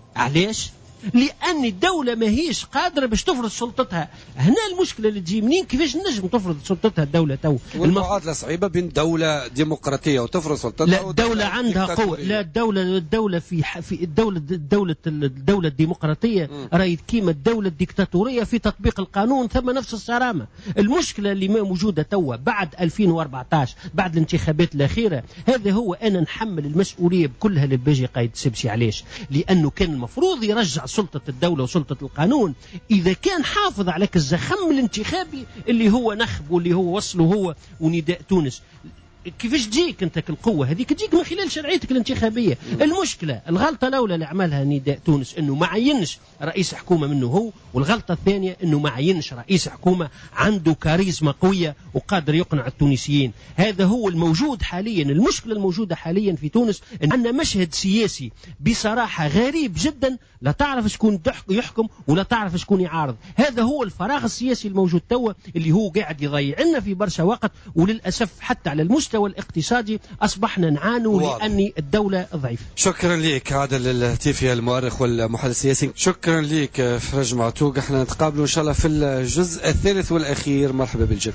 علاش؟ لأن الدولة ما هيش قادرة باش تفرض سلطتها. هنا المشكلة اللي تجي منين كيفاش نجم تفرض سلطتها الدولة تو. والمعادلة صعيبة بين دولة ديمقراطية وتفرض سلطتها. لا الدولة عندها قوة. لا الدولة الدولة في في الدولة الدولة الدولة الديمقراطية راهي كيما الدولة الديكتاتورية في تطبيق القانون ثم نفس الصرامة. المشكلة اللي ما موجودة توا بعد ألفين وأربعة عشر بعد الانتخابات الأخيرة، هذا هو أنا نحمل المسؤولية بكلها للباجي قايد سبسي. علاش؟ لأنه كان المفروض يرجع سلطة الدولة وسلطة القانون إذا كان حافظ على الزخم الانتخابي اللي هو نخب واللي هو وصله هو ونداء تونس. كيفاش تجيك انت القوه هذيك؟ تجيك من خلال شرعيتك الانتخابيه. المشكله الغلطه الاولى اللي عملها نداء تونس انه ما عينش رئيس حكومه منه هو، والغلطه الثانيه انه ما عينش رئيس حكومه عنده كاريزما قويه وقادر يقنع التونسيين. هذا هو الموجود حاليا. المشكله الموجوده حاليا في تونس ان عندنا مشهد سياسي بصراحه غريب جدا، لا تعرف شكون يحكم ولا تعرف شكون يعارض. هذا هو الفراغ السياسي الموجود توا اللي هو قاعد يضيع لنا في برشا وقت، وللاسف حتى على المستوى الاقتصادي أصبحنا نعانوا لأن الدولة ضعيفة. شكرا لك عادل التيفي المؤرخ والمحلل السياسي. شكرا لك فرج معتوق. احنا نتقابلوا إن شاء الله في الجزء الثالث والأخير. مرحبا بالجميع.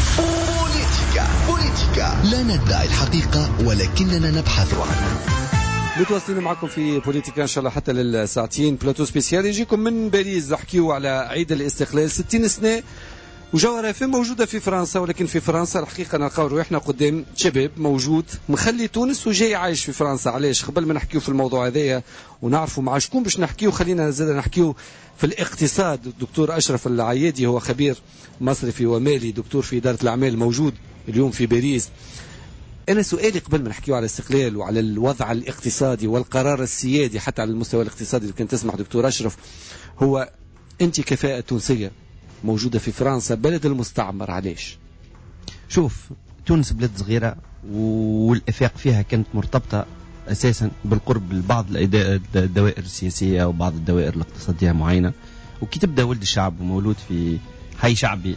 بوليتيكا بوليتيكا لا ندعي الحقيقة ولكننا نبحث عنها. متواصلين معكم في بوليتيكا إن شاء الله حتى للساعتين. بلاتو سبيسيال يجيكم من باريس. نحكيو على عيد الاستقلال ستين سنة، وجوهرة اف ام موجودة في فرنسا، ولكن في فرنسا الحقيقة نلقاو روحنا قدام شباب موجود مخلي تونس وجاي عايش في فرنسا. علاش؟ قبل ما نحكيو في الموضوع هذايا ونعرفوا مع شكون باش نحكيو، خلينا زاد نحكيو في الاقتصاد. الدكتور أشرف العيادي هو خبير مصرفي ومالي، دكتور في إدارة الأعمال، موجود اليوم في باريس. أنا سؤالي قبل ما نحكيه على الاستقلال وعلى الوضع الاقتصادي والقرار السيادي حتى على المستوى الاقتصادي اللي كنت تسمح دكتور أشرف، هو أنت كفاءة تونسية موجودة في فرنسا بلد المستعمر، علاش؟ شوف، تونس بلاد صغيرة والإفاق فيها كانت مرتبطة أساسا بالقرب لبعض الدوائر السياسية وبعض الدوائر الاقتصادية معينة. وكي تبدأ ولد الشعب ومولود في حي شعبي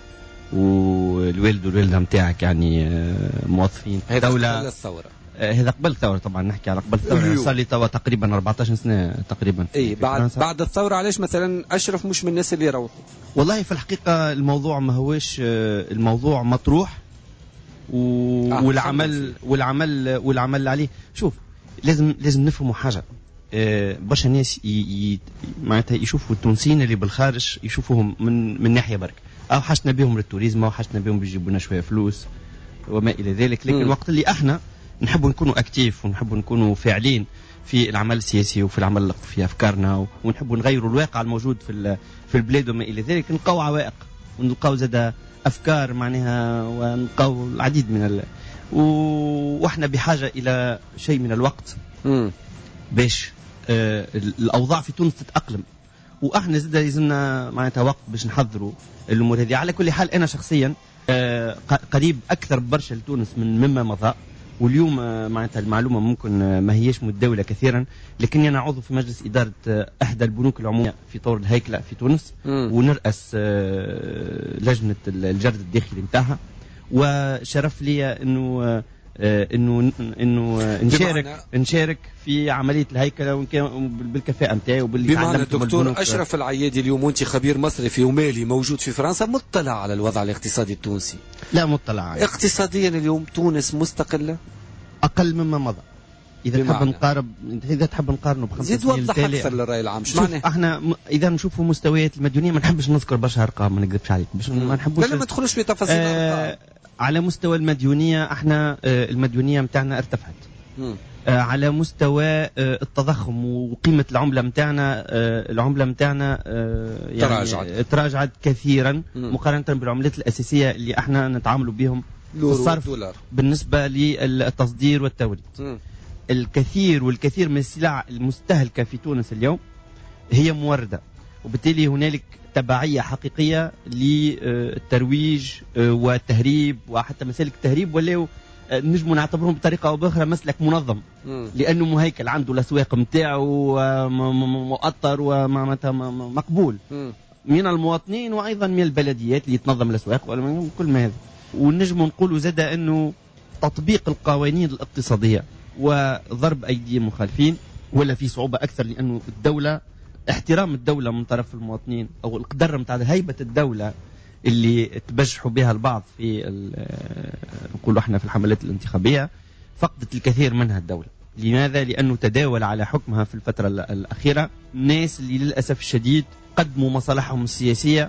والوالد والوالدة متاعك يعني موظفين دولة، قبل الثورة، هذا قبل الثورة طبعا، نحكي على قبل الثورة، صار لي توا تقريبا أربعة عشر سنة تقريبا. اي بعد فرنسا. بعد الثورة علاش مثلا أشرف مش من الناس اللي يروحوا؟ والله في الحقيقة الموضوع ما هوش الموضوع مطروح و... آه والعمل والعمل والعمل اللي عليه. شوف، لازم لازم نفهموا حاجة، آه برشا ناس ي... ي... معناتها يشوفوا التونسيين اللي بالخارج يشوفوهم من من ناحية برك، أو حشنا بهم للتوريزم أو حشنا بهم بيجيبوا لنا شوية فلوس وما إلى ذلك. لكن م. الوقت اللي احنا نحبوا نكونوا اكتيف ونحبوا نكونوا فاعلين في العمل السياسي وفي العمل في افكارنا، ونحبوا نغيروا الواقع الموجود في في البلاد وما الى ذلك، نلقاو عوائق ونلقاو زاد افكار معناها ونلقاو العديد من ال... و... واحنا بحاجه الى شيء من الوقت م. باش آه الاوضاع في تونس تتاقلم، واحنا زاد لازمنا معناتها وقت باش نحضروا الامور هذه. على كل حال انا شخصيا آه قريب اكثر برشا لتونس من مما مضى، واليوم معناتها المعلومه ممكن ما هيش متداوله كثيرا، لكني انا عضو في مجلس اداره احدى البنوك العموميه في طور الهيكله في تونس، م. ونرأس لجنه الجرد الداخلي نتاعها، وشرف لي انه انه انه نشارك نشارك في عمليه الهيكله بالكفاءه نتاعي وباللي تعلمته. الدكتور اشرف العيادي اليوم وانت خبير مصرفي ومالي موجود في فرنسا، مطلع على الوضع الاقتصادي التونسي؟ لا مطلع عليه. اقتصاديا اليوم تونس مستقله اقل مما مضى. اذا تحب نقارب اذا تحب نقارنه بخمس سنين زيد وضح اكثر للراي العام. شو معناه؟ احنا م... اذا نشوفوا مستويات المديونيه ما نحبش نذكر برشا ارقام، ما نكذبش عليك باش ما نحبوش. لا ما تدخلوش في تفاصيل آه على مستوى المديونيه احنا آه المديونيه نتاعنا ارتفعت. آه على مستوى آه التضخم وقيمه العمله نتاعنا، آه العمله نتاعنا آه يعني تراجعت تراجعت كثيرا مم. مقارنه بالعملات الاساسيه اللي احنا نتعاملوا بهم في الصرف دولار. بالنسبه للتصدير والتوريد، مم. الكثير والكثير من السلع المستهلكه في تونس اليوم هي موردة، وبالتالي هنالك تبعية حقيقية للترويج والتهريب، وحتى مسالك التهريب ولاو نجموا نعتبرهم بطريقة أو بأخرى مسلك منظم، م. لأنه مهيكل عنده الأسواق متاعه مؤطر ومقبول م. من المواطنين وأيضا من البلديات اللي تنظم الأسواق وكل ما هذا. ونجموا نقولوا زاد أنه تطبيق القوانين الاقتصادية وضرب أيدي المخالفين ولا في صعوبة أكثر، لأنه الدولة احترام الدولة من طرف المواطنين أو القدر متاع هيبة الدولة اللي تبجحوا بها البعض في نقولوا احنا في الحملات الانتخابية فقدت الكثير منها الدولة. لماذا؟ لأنه تداول على حكمها في الفترة الأخيرة ناس اللي للأسف الشديد قدموا مصالحهم السياسية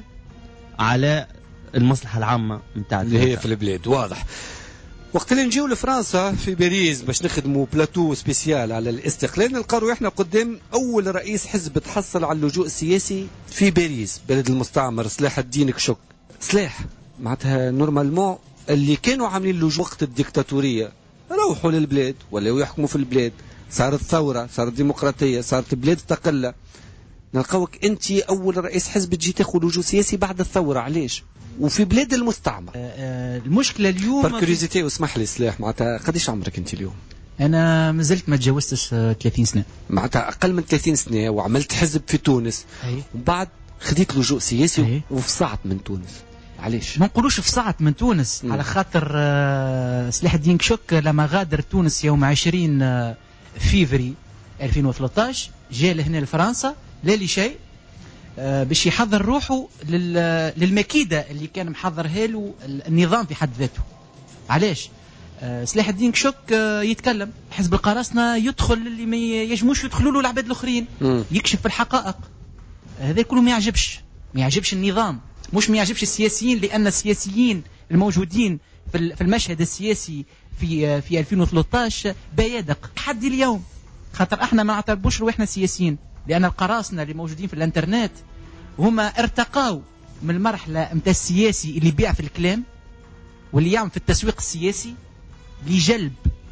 على المصلحة العامة متاع اللي هي في البلاد. واضح. وقت اللي نجيو لفرنسا في باريس باش نخدموا بلاتو سبيسيال على الاستقلال، نلقاو احنا قدام اول رئيس حزب تحصل على اللجوء السياسي في باريس بلد المستعمر، سلاح الدين كشك. سلاح معناتها نورمالمون اللي كانوا عاملين اللجوء وقت الديكتاتوريه روحوا للبلاد ولا يحكموا في البلاد، صارت ثوره، صارت ديمقراطيه، صارت بلاد مستقله، نلقاوك انت اول رئيس حزب تجي تاخذ لجوء سياسي بعد الثوره. علاش؟ وفي بلاد المستعمر. آه المشكله اليوم باركوريزيتي واسمح لي سلاح، معناتها قديش عمرك انت اليوم؟ انا مازلت ما تجاوزتش ثلاثين سنه، معناتها اقل من ثلاثين سنه، وعملت حزب في تونس أي. ومن بعد خديت لجوء سياسي أي. وفصعت من تونس. علاش؟ ما نقولوش فصعت من تونس م. على خاطر آه سلاح الدين كشك لما غادر تونس يوم عشرين آه فيفري ألفين وثلاثة عشر جاء لهنا لفرنسا لا لشيء، آه باش يحضر روحه للمكيدة اللي كان محضرها له النظام في حد ذاته. علاش؟ آه سلاح الدين كشك آه يتكلم، حزب القراصنة يدخل اللي ما يجموش يدخلوا له العباد الاخرين، م. يكشف الحقائق. هذا كله ما يعجبش ما يعجبش النظام، مش ما يعجبش السياسيين، لأن السياسيين الموجودين في المشهد السياسي في في ألفين وثلاثة عشر بيادق لحد اليوم، خاطر احنا ما نعتبروش روحنا سياسيين، لأن القراصنة اللي موجودين في الانترنت هما ارتقاوا من المرحلة متاع السياسي اللي يبيع في الكلام واللي يعمل في التسويق السياسي لجلب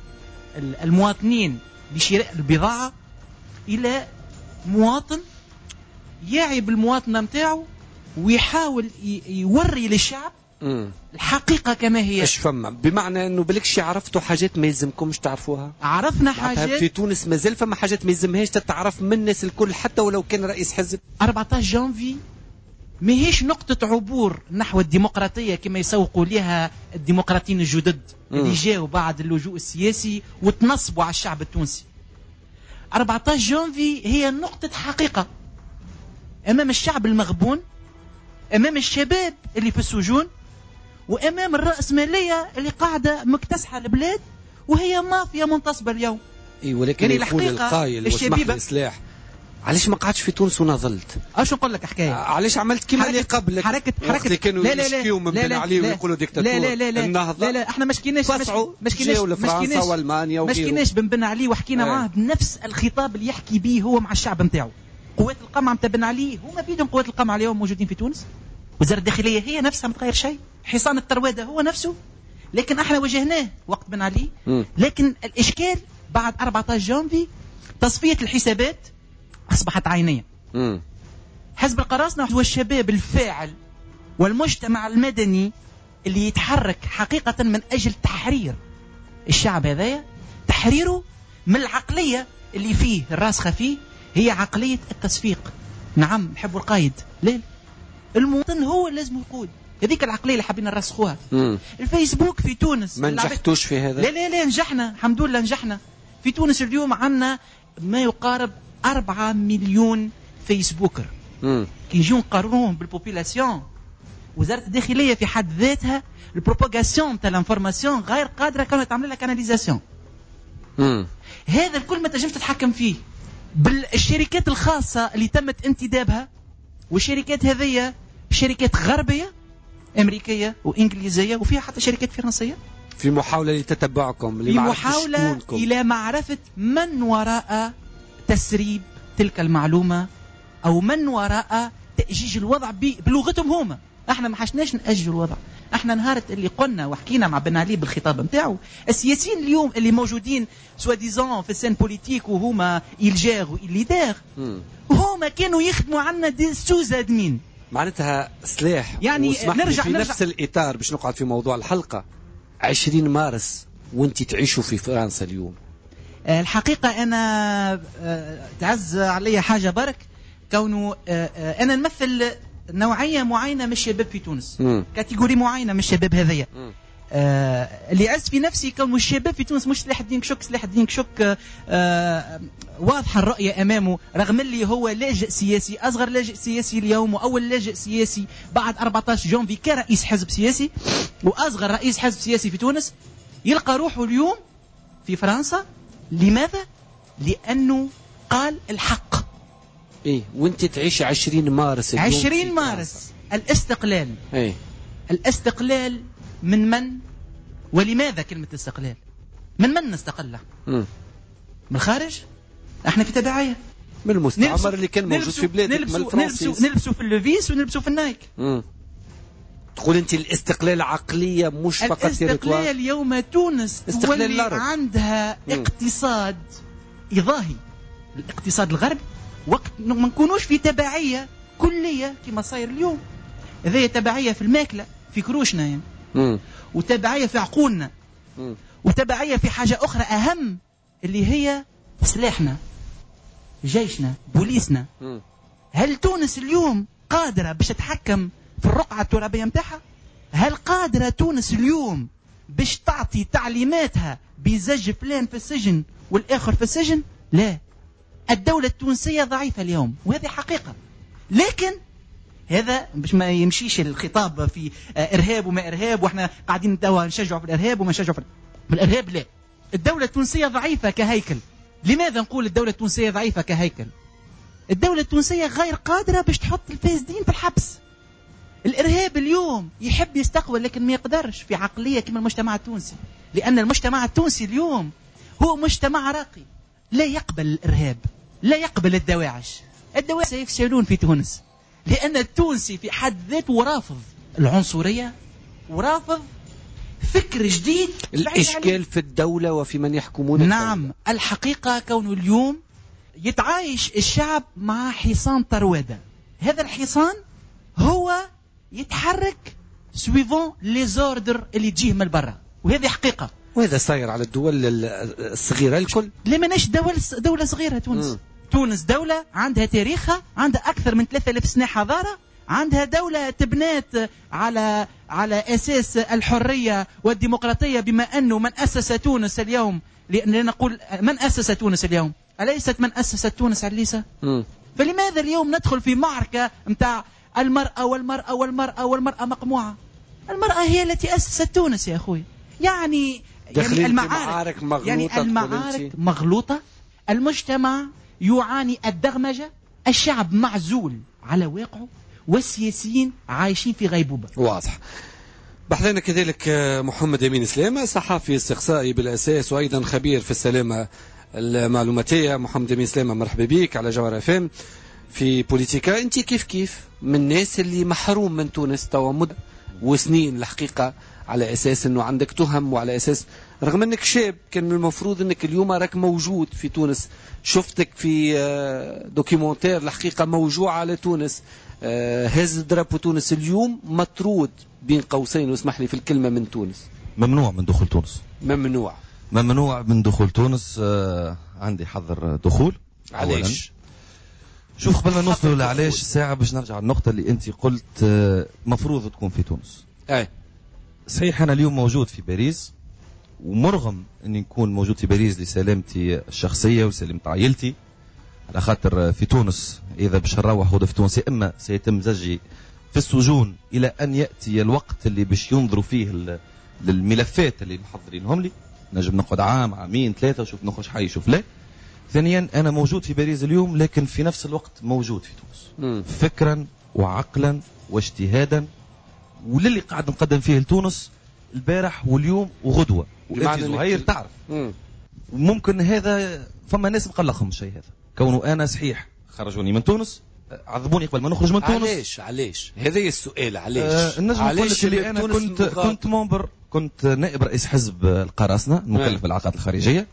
المواطنين لشراء البضاعة إلى مواطن يعي بالمواطنة متاعه ويحاول يوري للشعب مم. الحقيقة كما هي. ايش فما بمعنى انه بلكش عرفتوا حاجات ما يلزمكمش تعرفوها؟ عرفنا حاجات في تونس مازال فما حاجات ما يلزمهاش تتعرف من الناس الكل حتى ولو كان رئيس حزب. أربعة عشر جانفي ماهيش نقطة عبور نحو الديمقراطية كما يسوقوا لها الديمقراطيين الجدد مم. اللي جاوا بعد اللجوء السياسي وتنصبوا على الشعب التونسي. أربعة عشر جانفي هي نقطة حقيقة أمام الشعب المغبون، أمام الشباب اللي في السجون، وأمام الرأسمالية اللي قاعدة مكتسحة البلاد وهي مافيا منتصبة اليوم. إيه ولكن يعني يقول القايل واسمح لي إصلاح، علاش ما قعدتش في تونس ونظلت؟ اش نقول لك حكايه؟ علاش عملت كيما اللي قبلك؟ حركه حركه اللي كانوا يشكيوا من بن علي ويقولوا ديكتاتور. لا لا لا لا النهضه لا لا احنا ما شكيناش ما شكيناش فرنسا والمانيا ما شكيناش بن بن علي وحكينا معاه بنفس الخطاب اللي يحكي به هو مع الشعب نتاعو. قوات القمع نتاع بن علي هما بيدهم قوات القمع اليوم موجودين في تونس. وزارة الداخلية هي نفسها ما تغير شيء. حصان التروادة هو نفسه، لكن احنا واجهناه وقت بن علي. لكن الاشكال بعد أربعة عشر جانفي تصفية الحسابات اصبحت عينية. مم. حزب القراصنة هو الشباب الفاعل والمجتمع المدني اللي يتحرك حقيقة من أجل تحرير الشعب هذايا، تحريره من العقلية اللي فيه الراسخة فيه هي عقلية التصفيق. نعم نحب القائد، لا المواطن هو اللي لازم يقود، هذيك العقلية اللي حابين نرسخوها. مم. الفيسبوك في تونس ما نجحتوش في هذا؟ لا لا لا نجحنا الحمد لله نجحنا. في تونس اليوم عندنا ما يقارب أربعة مليون فيسبوكر. مم. كي نجيو نقارنوهم بالبوبولاسيون، وزارة الداخلية في حد ذاتها البروباغاسيون تاع الانفورماسيون غير قادرة كانت تعمل لها كاناليزاسيون. هذا الكل ما تنجمش تتحكم فيه بالشركات الخاصة اللي تمت انتدابها، والشركات هذية شركات غربية أمريكية وإنجليزية وفيها حتى شركات فرنسية في محاولة لتتبعكم، في محاولة إلى معرفة من وراء تسريب تلك المعلومة أو من وراء تأجيج الوضع بلغتهم هما. احنا ما حشناش نأجج الوضع، احنا نهارت اللي قلنا وحكينا مع بن علي بالخطاب نتاعو. السياسيين اليوم اللي موجودين سوا ديزون في السين بوليتيك وهما إلجاغ وإليداغ هما كانوا يخدموا عنا دي سوز ادمين. معناتها سلاح يعني نرجع في نرجع نفس الإطار باش نقعد في موضوع الحلقة. عشرين مارس وانت تعيشوا في فرنسا اليوم، الحقيقة أنا تعز علي حاجة برك كونه أنا نمثل نوعية معينة من الشباب في تونس، كاتيجوري معينة من الشباب هذية. اللي عز في نفسي كونه الشباب في تونس مش سلاح الدين كشك. سلاح الدين كشك واضحة الرؤية أمامه، رغم اللي هو لاجئ سياسي، أصغر لاجئ سياسي اليوم وأول لاجئ سياسي بعد أربعة عشر جانفي كرئيس حزب سياسي وأصغر رئيس حزب سياسي في تونس، يلقى روحه اليوم في فرنسا. لماذا؟ لأنه قال الحق. إيه وانت تعيش عشرين مارس اليوم عشرين مارس الاستقلال. إيه الاستقلال من من ولماذا كلمة استقلال؟ من من نستقل؟ مم. من الخارج؟ احنا في تبعية من المستعمر اللي كان موجود في بلادك نلبسوا من الفرنسيس. نلبسوا في اللوفيس ونلبسوا في النايك. مم. تقول انت الاستقلال عقلية مش فقط تيريتوار. الاستقلال اليوم تونس تولي عندها مم. اقتصاد إضاهي. الاقتصاد الغربي وقت ما نكونوش في تبعية كلية كما صاير اليوم. هذه تبعية في الماكلة في كروشنا يعني. مم. وتبعية في عقولنا. مم. وتبعية في حاجة أخرى أهم اللي هي سلاحنا، جيشنا، بوليسنا. مم. هل تونس اليوم قادرة باش تتحكم في الرقعة الترابية متاعها؟ هل قادرة تونس اليوم باش تعطي تعليماتها بزج فلان في السجن والآخر في السجن؟ لا. الدولة التونسية ضعيفة اليوم وهذه حقيقة. لكن هذا باش ما يمشيش الخطاب في إرهاب وما إرهاب وإحنا قاعدين توا نشجعوا في الإرهاب وما نشجعوا في الإرهاب. لا، الدولة التونسية ضعيفة كهيكل. لماذا نقول الدولة التونسية ضعيفة كهيكل؟ الدولة التونسية غير قادرة باش تحط الفاسدين في الحبس. الإرهاب اليوم يحب يستقبل لكن ما يقدرش في عقلية كما المجتمع التونسي، لأن المجتمع التونسي اليوم هو مجتمع راقي لا يقبل الإرهاب، لا يقبل الدواعش. الدواعش سيفشلون في تونس لأن التونسي في حد ذاته رافض العنصرية ورافض فكر جديد. الإشكال في الدولة وفي من يحكمون نعم الدولة. الحقيقة كونه اليوم يتعايش الشعب مع حصان طروادة. هذا الحصان هو يتحرك سويفون لي زوردر اللي تجيه من برا، وهذه حقيقة. وهذا صاير على الدول الصغيرة الكل. ليه ماناش دولة دولة صغيرة تونس؟ م. تونس دولة عندها تاريخها، عندها أكثر من ثلاثة آلاف سنة حضارة، عندها دولة تبنات على على أساس الحرية والديمقراطية، بما أنه من أسس تونس اليوم، لأن نقول من أسس تونس اليوم أليست من أسست تونس عليسا؟ فلماذا اليوم ندخل في معركة متاع المرأة والمرأة والمرأة والمرأة مقموعة؟ المرأة هي التي أسست تونس يا أخوي. يعني يعني المعارك يعني المعارك مغلوطة، المجتمع يعاني الدغمجة، الشعب معزول على واقعه، والسياسيين عايشين في غيبوبة. واضح. بحثنا كذلك محمد أمين سلامة، صحفي استقصائي بالأساس وأيضا خبير في السلامة المعلوماتية. محمد أمين سلامة مرحبا بك على جوهر اف ام في بوليتيكا. أنت كيف كيف من الناس اللي محروم من تونس توا مدة وسنين الحقيقة، على أساس أنه عندك تهم، وعلى أساس رغم أنك شاب كان من المفروض أنك اليوم راك موجود في تونس. شفتك في دوكيومنتير الحقيقة موجوع على تونس، هز درابو تونس، اليوم مطرود بين قوسين واسمح لي في الكلمة من تونس. ممنوع من دخول تونس. ممنوع ممنوع من دخول تونس. آه عندي حظر دخول. علاش؟ شوف قبل ما نوصل لعلاش ساعة باش نرجع النقطة اللي انت قلت آه مفروض تكون في تونس. اي صحيح انا اليوم موجود في باريس، ومرغم اني نكون موجود في باريس لسلامتي الشخصية وسلامة عائلتي، على خاطر في تونس اذا باش نروح وضع في تونس اما سيتم زجي في السجون الى ان ياتي الوقت اللي باش ينظروا فيه للملفات اللي محضرينهم لي. نجم نقعد عام عامين ثلاثه وشوف نخرج حي شوف لا. ثانيا انا موجود في باريس اليوم، لكن في نفس الوقت موجود في تونس م. فكرا وعقلا واجتهادا، وللي قاعد نقدم فيه لتونس البارح واليوم وغدوه. وانت زهير تعرف م. ممكن هذا فما ناس مقلقهم الشيء هذا، كونه انا صحيح خرجوني من تونس، عذبوني قبل ما نخرج من تونس. علاش علاش هذا السؤال علاش؟ آه النجم نقول لك اللي انا كنت كنت منبر كنت نائب رئيس حزب القراصنه المكلف بالعلاقات الخارجيه.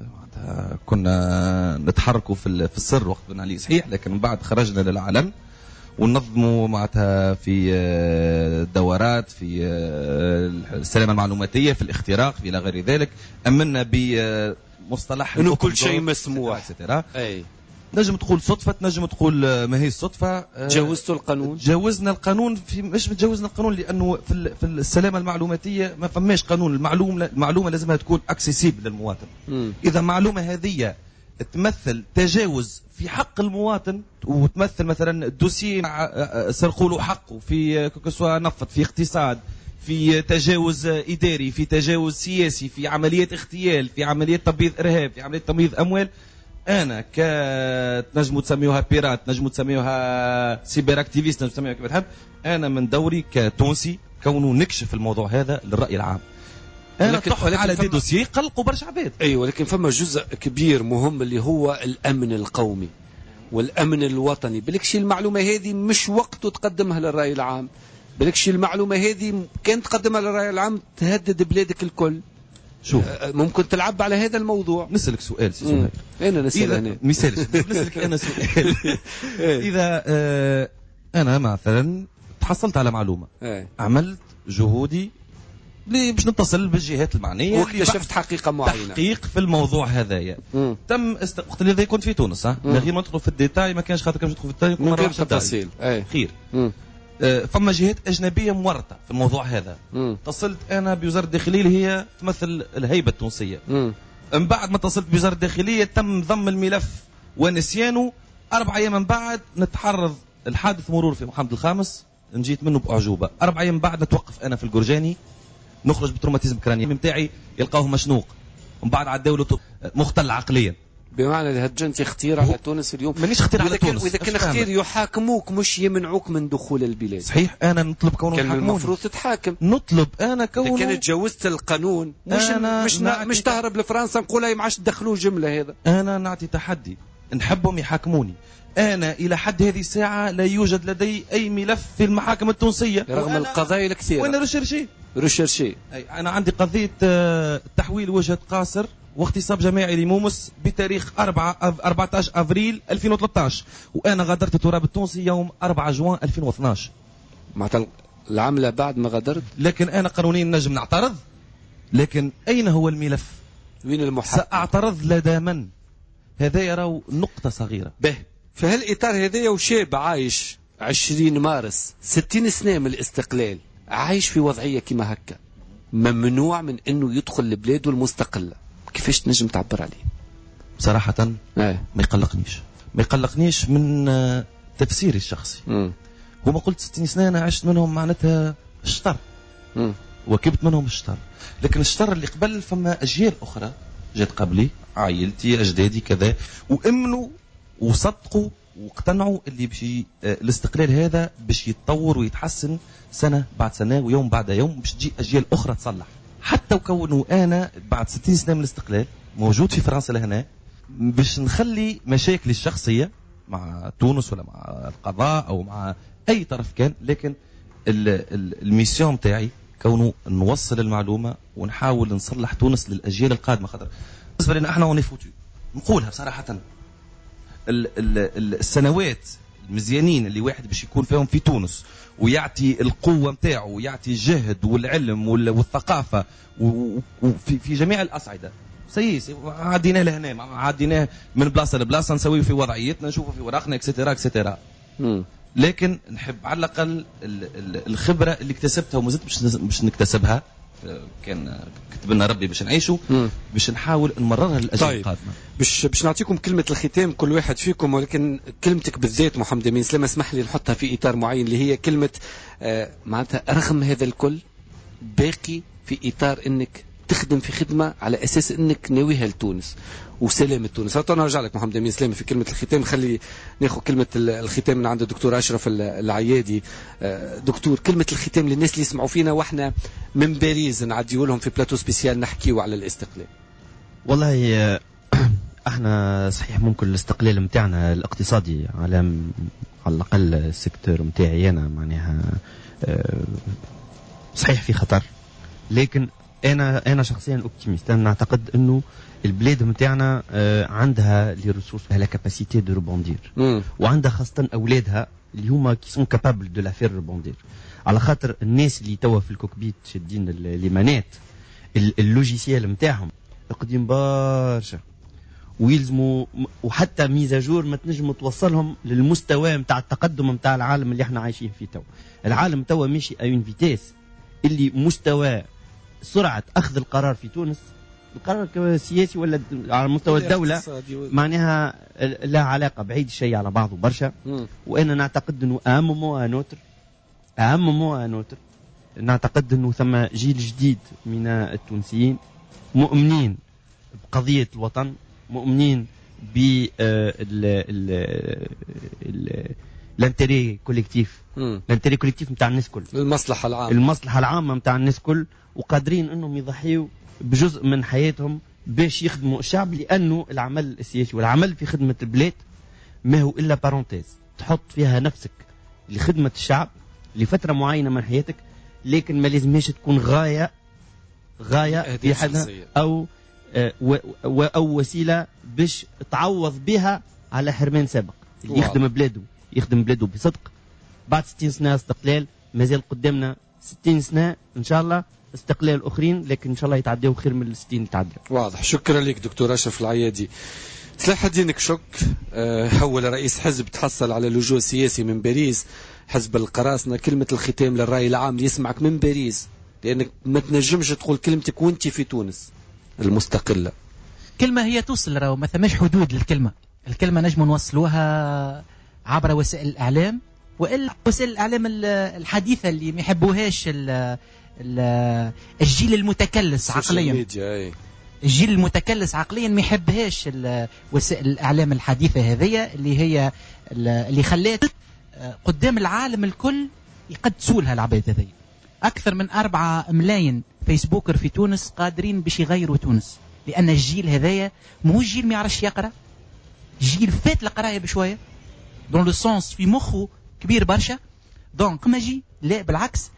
كنا نتحركوا في في السر وقت بن علي صحيح، لكن من بعد خرجنا للعلن وننظموا معناتها في دورات في السلامه المعلوماتيه، في الاختراق، في الى غير ذلك. امنا بمصطلح انه كل شيء مسموح. اي نجم تقول صدفة، نجم تقول ما هي صدفة. تجاوزتوا القانون؟ تجاوزنا القانون. في مش تجاوزنا القانون لأنه في في السلامة المعلوماتية ما فماش قانون. المعلومة المعلومة لازمها تكون اكسيسيبل للمواطن. م. إذا معلومة هذه تمثل تجاوز في حق المواطن، وتمثل مثلا الدوسي سرقوا له حقه في كسوا نفط، في اقتصاد، في تجاوز إداري، في تجاوز سياسي، في عملية اغتيال، في عملية تبييض إرهاب، في عملية تبييض أموال، انا ك تنجموا تسميوها بيرات، نجموا تسميوها سيبر اكتيفيست، نجموا تسميوها كيف تحب، انا من دوري كتونسي كونه نكشف الموضوع هذا للراي العام. انا تحط على دي دوسيي قلقوا برشا عباد. ايوه ولكن فما جزء كبير مهم اللي هو الامن القومي والامن الوطني. بالكشي المعلومه هذه مش وقته تقدمها للراي العام، بالكشي المعلومه هذه كانت تقدمها للراي العام تهدد بلادك الكل. شوف ممكن تلعب على هذا الموضوع. نسألك سؤال سي سهير. انا نسأل انا مثال نسألك انا سؤال. اذا آه انا مثلا تحصلت على معلومه، عملت جهودي باش نتصل بالجهات المعنيه واكتشفت حقيقه معينه، تحقيق في الموضوع هذايا، تم است... وقت اللي كنت في تونس ها من غير ما ندخل في الديتاي، ما كانش خاطر كان ندخل في الديتاي من غير تفاصيل خير. مم. فما جهات أجنبية مورطة في الموضوع هذا. مم. اتصلت أنا بوزارة الداخلية اللي هي تمثل الهيبة التونسية. مم. من بعد ما اتصلت بوزارة الداخلية تم ضم الملف ونسيانه. أربع أيام من بعد نتحرض الحادث مرور في محمد الخامس، نجيت منه بأعجوبة. أربع أيام من بعد نتوقف أنا في الجرجاني، نخرج بتروماتيزم كراني متاعي يلقاوه مشنوق، ومن بعد عداو له مختل عقليا. بمعنى الهجنتي اختير على تونس اليوم. مانيش اختير على تونس، واذا كان اختير يحاكموك مش يمنعوك من دخول البلاد. صحيح انا نطلب كونه كان المفروض تتحاكم. نطلب انا كونه اذا كانت تجاوزت القانون مش أنا مش مش تهرب لفرنسا نقول هاي ما عادش تدخلوه جمله. هذا انا نعطي تحدي، نحبهم يحاكموني. انا الى حد هذه الساعه لا يوجد لدي اي ملف في المحاكم التونسيه رغم القضايا الكثيره. وانا ريشيرشي ريشيرشي. انا عندي قضيه تحويل وجهه قاصر واغتصاب جماعي لمومس بتاريخ أربعة عشر افريل ألفين وثلاثة عشر، وانا غادرت التراب التونسي يوم أربعة جوان ألفين واثني عشر. معناتها العمله بعد ما غادرت. لكن انا قانونيا نجم نعترض، لكن اين هو الملف؟ وين المحقق؟ ساعترض لدى من؟ هذا يرى نقطه صغيره. به في هالاطار هذايا وشاب عايش عشرين مارس ستين سنه من الاستقلال، عايش في وضعيه كما هكا، ممنوع من انه يدخل لبلاده المستقله، كيفاش تنجم تعبر عليه؟ بصراحه آه. ما يقلقنيش ما يقلقنيش من تفسيري الشخصي. م. هما قلت ستين سنه انا عشت منهم معناتها الشطر، م. وكبت منهم الشطر، لكن الشطر اللي قبل فما اجيال اخرى جات قبلي، عائلتي اجدادي كذا، وامنوا وصدقوا واقتنعوا اللي بشي الاستقلال هذا باش يتطور ويتحسن سنه بعد سنه ويوم بعد يوم، باش تجي اجيال اخرى تصلح. حتى وكونوا انا بعد ستين سنه من الاستقلال موجود في فرنسا لهنا، باش نخلي مشاكلي الشخصيه مع تونس ولا مع القضاء او مع اي طرف كان، لكن الميسيون نتاعي كونه نوصل المعلومه ونحاول نصلح تونس للاجيال القادمه. خاطر بالنسبه لنا احنا وني فوتو، نقولها بصراحه، ال ال السنوات المزيانين اللي واحد باش يكون فيهم في تونس ويعطي القوه نتاعو ويعطي الجهد والعلم والثقافه وفي في جميع الاصعده، سيس عديناه لهنا، عديناه من بلاصه لبلاصه، نسويه في وضعيتنا، نشوفه في ورقنا اكسترا اكسترا. لكن نحب على الاقل الخبره اللي اكتسبتها وما زلت باش نكتسبها، كان كتب لنا ربي باش نعيشوا، باش نحاول نمررها للاجيال طيب. القادمه. باش باش نعطيكم كلمه الختام كل واحد فيكم، ولكن كلمتك بالذات محمد امين سلامه اسمح لي نحطها في اطار معين، اللي هي كلمه آه معناتها رغم هذا الكل باقي في اطار انك تخدم في خدمه على اساس انك ناويها لتونس وسلامه تونس. انا ارجع لك محمد امين سلامه في كلمه الختام. خلي ناخذ كلمه الختام من عند الدكتور اشرف العيادي. دكتور، كلمه الختام للناس اللي يسمعوا فينا واحنا من باريس نعديو لهم في بلاتو سبيسيال نحكيو على الاستقلال. والله احنا صحيح ممكن الاستقلال نتاعنا الاقتصادي على على الاقل السيكتور نتاعي انا معناها صحيح في خطر، لكن انا انا شخصيا اوبتيميست. انا نعتقد انه البلاد نتاعنا عندها لي ريسورس، لا كاباسيتي دو روبوندير، وعندها خاصه اولادها اللي هما كي سون كابابل دو لا فير روبوندير، على خاطر الناس اللي توا في الكوكبيت شادين ليمانات اللوجيسيال نتاعهم قديم برشا، ويلزموا وحتى ميزاجور ما تنجم توصلهم للمستوى نتاع التقدم نتاع العالم اللي احنا عايشين فيه توا. العالم توا ماشي اون فيتيس اللي مستوى سرعه اخذ القرار في تونس، القرار السياسي ولا على مستوى الدوله معناها لا علاقه، بعيد شيء على بعضه برشا. وانا نعتقد انه اهم مو نوتر اهم مو نوتر نعتقد انه ثم جيل جديد من التونسيين مؤمنين بقضيه الوطن، مؤمنين ب الانتري كوليكتيف، الانتري كوليكتيف نتاع الناس كل، المصلحه العامه المصلحه العامه نتاع الناس كل، وقادرين انهم يضحيوا بجزء من حياتهم باش يخدموا الشعب، لانه العمل السياسي والعمل في خدمه البلاد ما هو الا بارونتيز تحط فيها نفسك لخدمه الشعب لفتره معينه من حياتك، لكن ما لازمش تكون غايه غايه في حدها او و او وسيله باش تعوض بها على حرمان سابق. اللي يخدم بلاده يخدم بلاده بصدق. بعد ستين سنه استقلال، مازال قدامنا ستين سنه ان شاء الله استقلال اخرين، لكن ان شاء الله يتعداو خير من الستين اللي تعداو. واضح. شكرا لك دكتور اشرف العيادي. سلاح الدين كشك، أه اول رئيس حزب تحصل على اللجوء السياسي من باريس، حزب القراصنه. كلمه الختام للراي العام اللي يسمعك من باريس، لانك ما تنجمش تقول كلمتك وانت في تونس المستقله. كلمه هي توصل، راهو ما ثماش حدود للكلمه. الكلمه نجم نوصلوها عبر وسائل الاعلام، والا وسائل الاعلام الحديثه اللي ما يحبوهاش الجيل المتكلس عقليا. الجيل المتكلس عقليا ما يحبهاش وسائل الاعلام الحديثه هذه، اللي هي اللي خلات قدام العالم الكل يقدسوا لها العباد هذه. اكثر من أربعة ملايين فيسبوكر في تونس قادرين باش يغيروا تونس، لان الجيل هذايا مو جيل ما يعرفش يقرا، جيل فات القرايه بشويه، دون لو سونس في مخه كبير برشا. دونك ما جي لا بالعكس،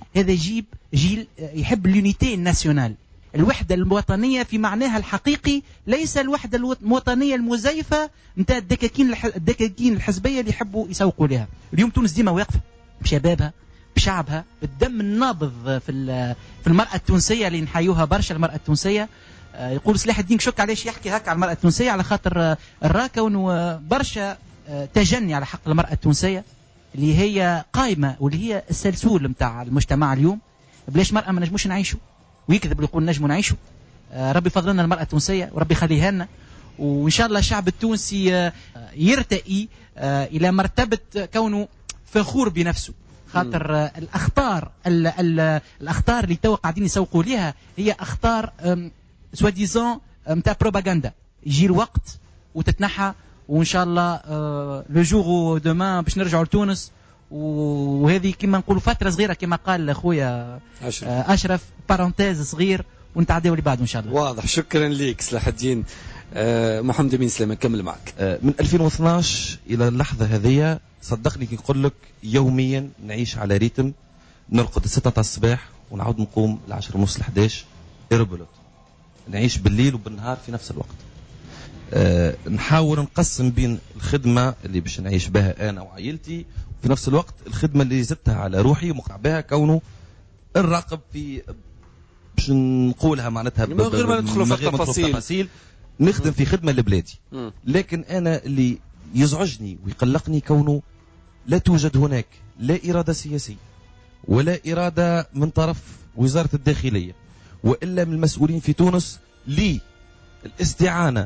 هذا جيب جيل يحب اليونيتي الناسيونال، الوحدة الوطنية في معناها الحقيقي، ليس الوحدة الوطنية المزيفة نتاع الدكاكين الدكاكين الحزبية اللي يحبوا يسوقوا لها. اليوم تونس ديما واقفة بشبابها بشعبها، بالدم النابض في في المرأة التونسية اللي نحيوها برشا. المرأة التونسية يقول صلاح الدين كشك علاش يحكي هكا على المرأة التونسية، على خاطر الراكا برشا تجني على حق المرأة التونسية اللي هي قائمة واللي هي السلسول متاع المجتمع اليوم. بلاش مرأة ما نجموش نعيشوا، ويكذب اللي يقول نجموا نعيشوا. ربي فضل لنا المرأة التونسية وربي خليها لنا، وإن شاء الله الشعب التونسي يرتقي إلى مرتبة كونه فخور بنفسه، خاطر الأخطار ال ال الأخطار اللي توا قاعدين يسوقوا لها هي أخطار سوا ديزون متاع بروباغندا. يجي الوقت وتتنحى، وإن شاء الله لو جور دومان باش نرجعوا لتونس، وهذه كما نقولوا فترة صغيرة كما قال خويا أشرف, أشرف بارونتيز صغير ونتعداو اللي بعده إن شاء الله. واضح. شكرا لك سلاح الدين. أه محمد أمين سليمان كمل معك. أه من ألفين واثناش إلى اللحظة هذه صدقني كي نقول لك يوميا نعيش على ريتم، نرقد الستة تاع الصباح ونعود نقوم العشر ونص الحداش إربلوت، نعيش بالليل وبالنهار في نفس الوقت. أه نحاول نقسم بين الخدمة اللي باش نعيش بها أنا وعائلتي، وفي نفس الوقت الخدمة اللي زدتها على روحي ومقطع بها كونه الراقب في باش نقولها معناتها من غير ما ندخلوا في التفاصيل، نخدم في خدمة لبلادي. لكن أنا اللي يزعجني ويقلقني كونه لا توجد هناك لا إرادة سياسية ولا إرادة من طرف وزارة الداخلية وإلا من المسؤولين في تونس للاستعانة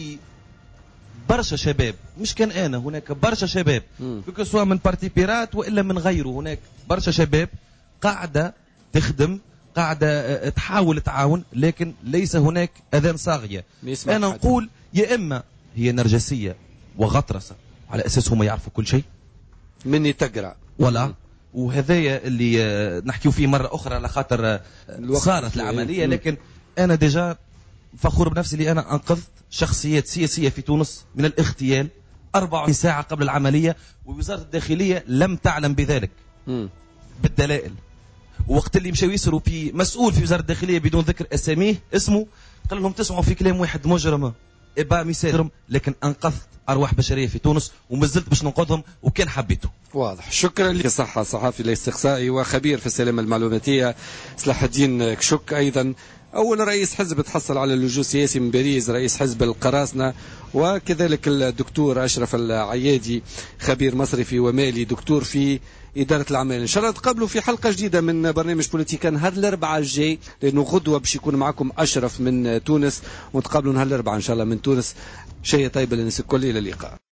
ببرشا شباب. مش كان أنا، هناك برشا شباب سواء من بارتي بيرات وإلا من غيره، هناك برشا شباب قاعدة تخدم قاعدة تحاول تعاون، لكن ليس هناك أذان صاغية. أنا نقول يا إما هي نرجسية وغطرسة على أساس هم يعرفوا كل شيء مني تقرأ ولا، وهذايا اللي نحكيو فيه مرة أخرى على خاطر صارت العملية. لكن أنا ديجا فخور بنفسي اللي أنا أنقذت شخصيات سياسية في تونس من الاغتيال أربعة وعشرين ساعة قبل العملية، ووزارة الداخلية لم تعلم بذلك م. بالدلائل. وقت اللي مشاو يسروا في مسؤول في وزارة الداخلية بدون ذكر أساميه اسمه، قال لهم تسمعوا في كلام واحد مجرم إبا مثال، لكن أنقذت أرواح بشرية في تونس ومازلت باش ننقذهم وكان حبيته. واضح. شكرا لك صحة صحافي الاستقصائي وخبير في السلامة المعلوماتية سلاح الدين كشك، أيضا أول رئيس حزب تحصل على اللجوء السياسي من باريس، رئيس حزب القراصنة، وكذلك الدكتور أشرف العيادي خبير مصرفي ومالي، دكتور في إدارة الأعمال. إن شاء الله تقابلوا في حلقة جديدة من برنامج بوليتيكا نهار الأربعاء الجاي، لأنه غدوة باش يكون معكم أشرف من تونس، ونتقابلوا نهار الأربعاء إن شاء الله من تونس. شيء طيب للناس الكل، إلى اللقاء.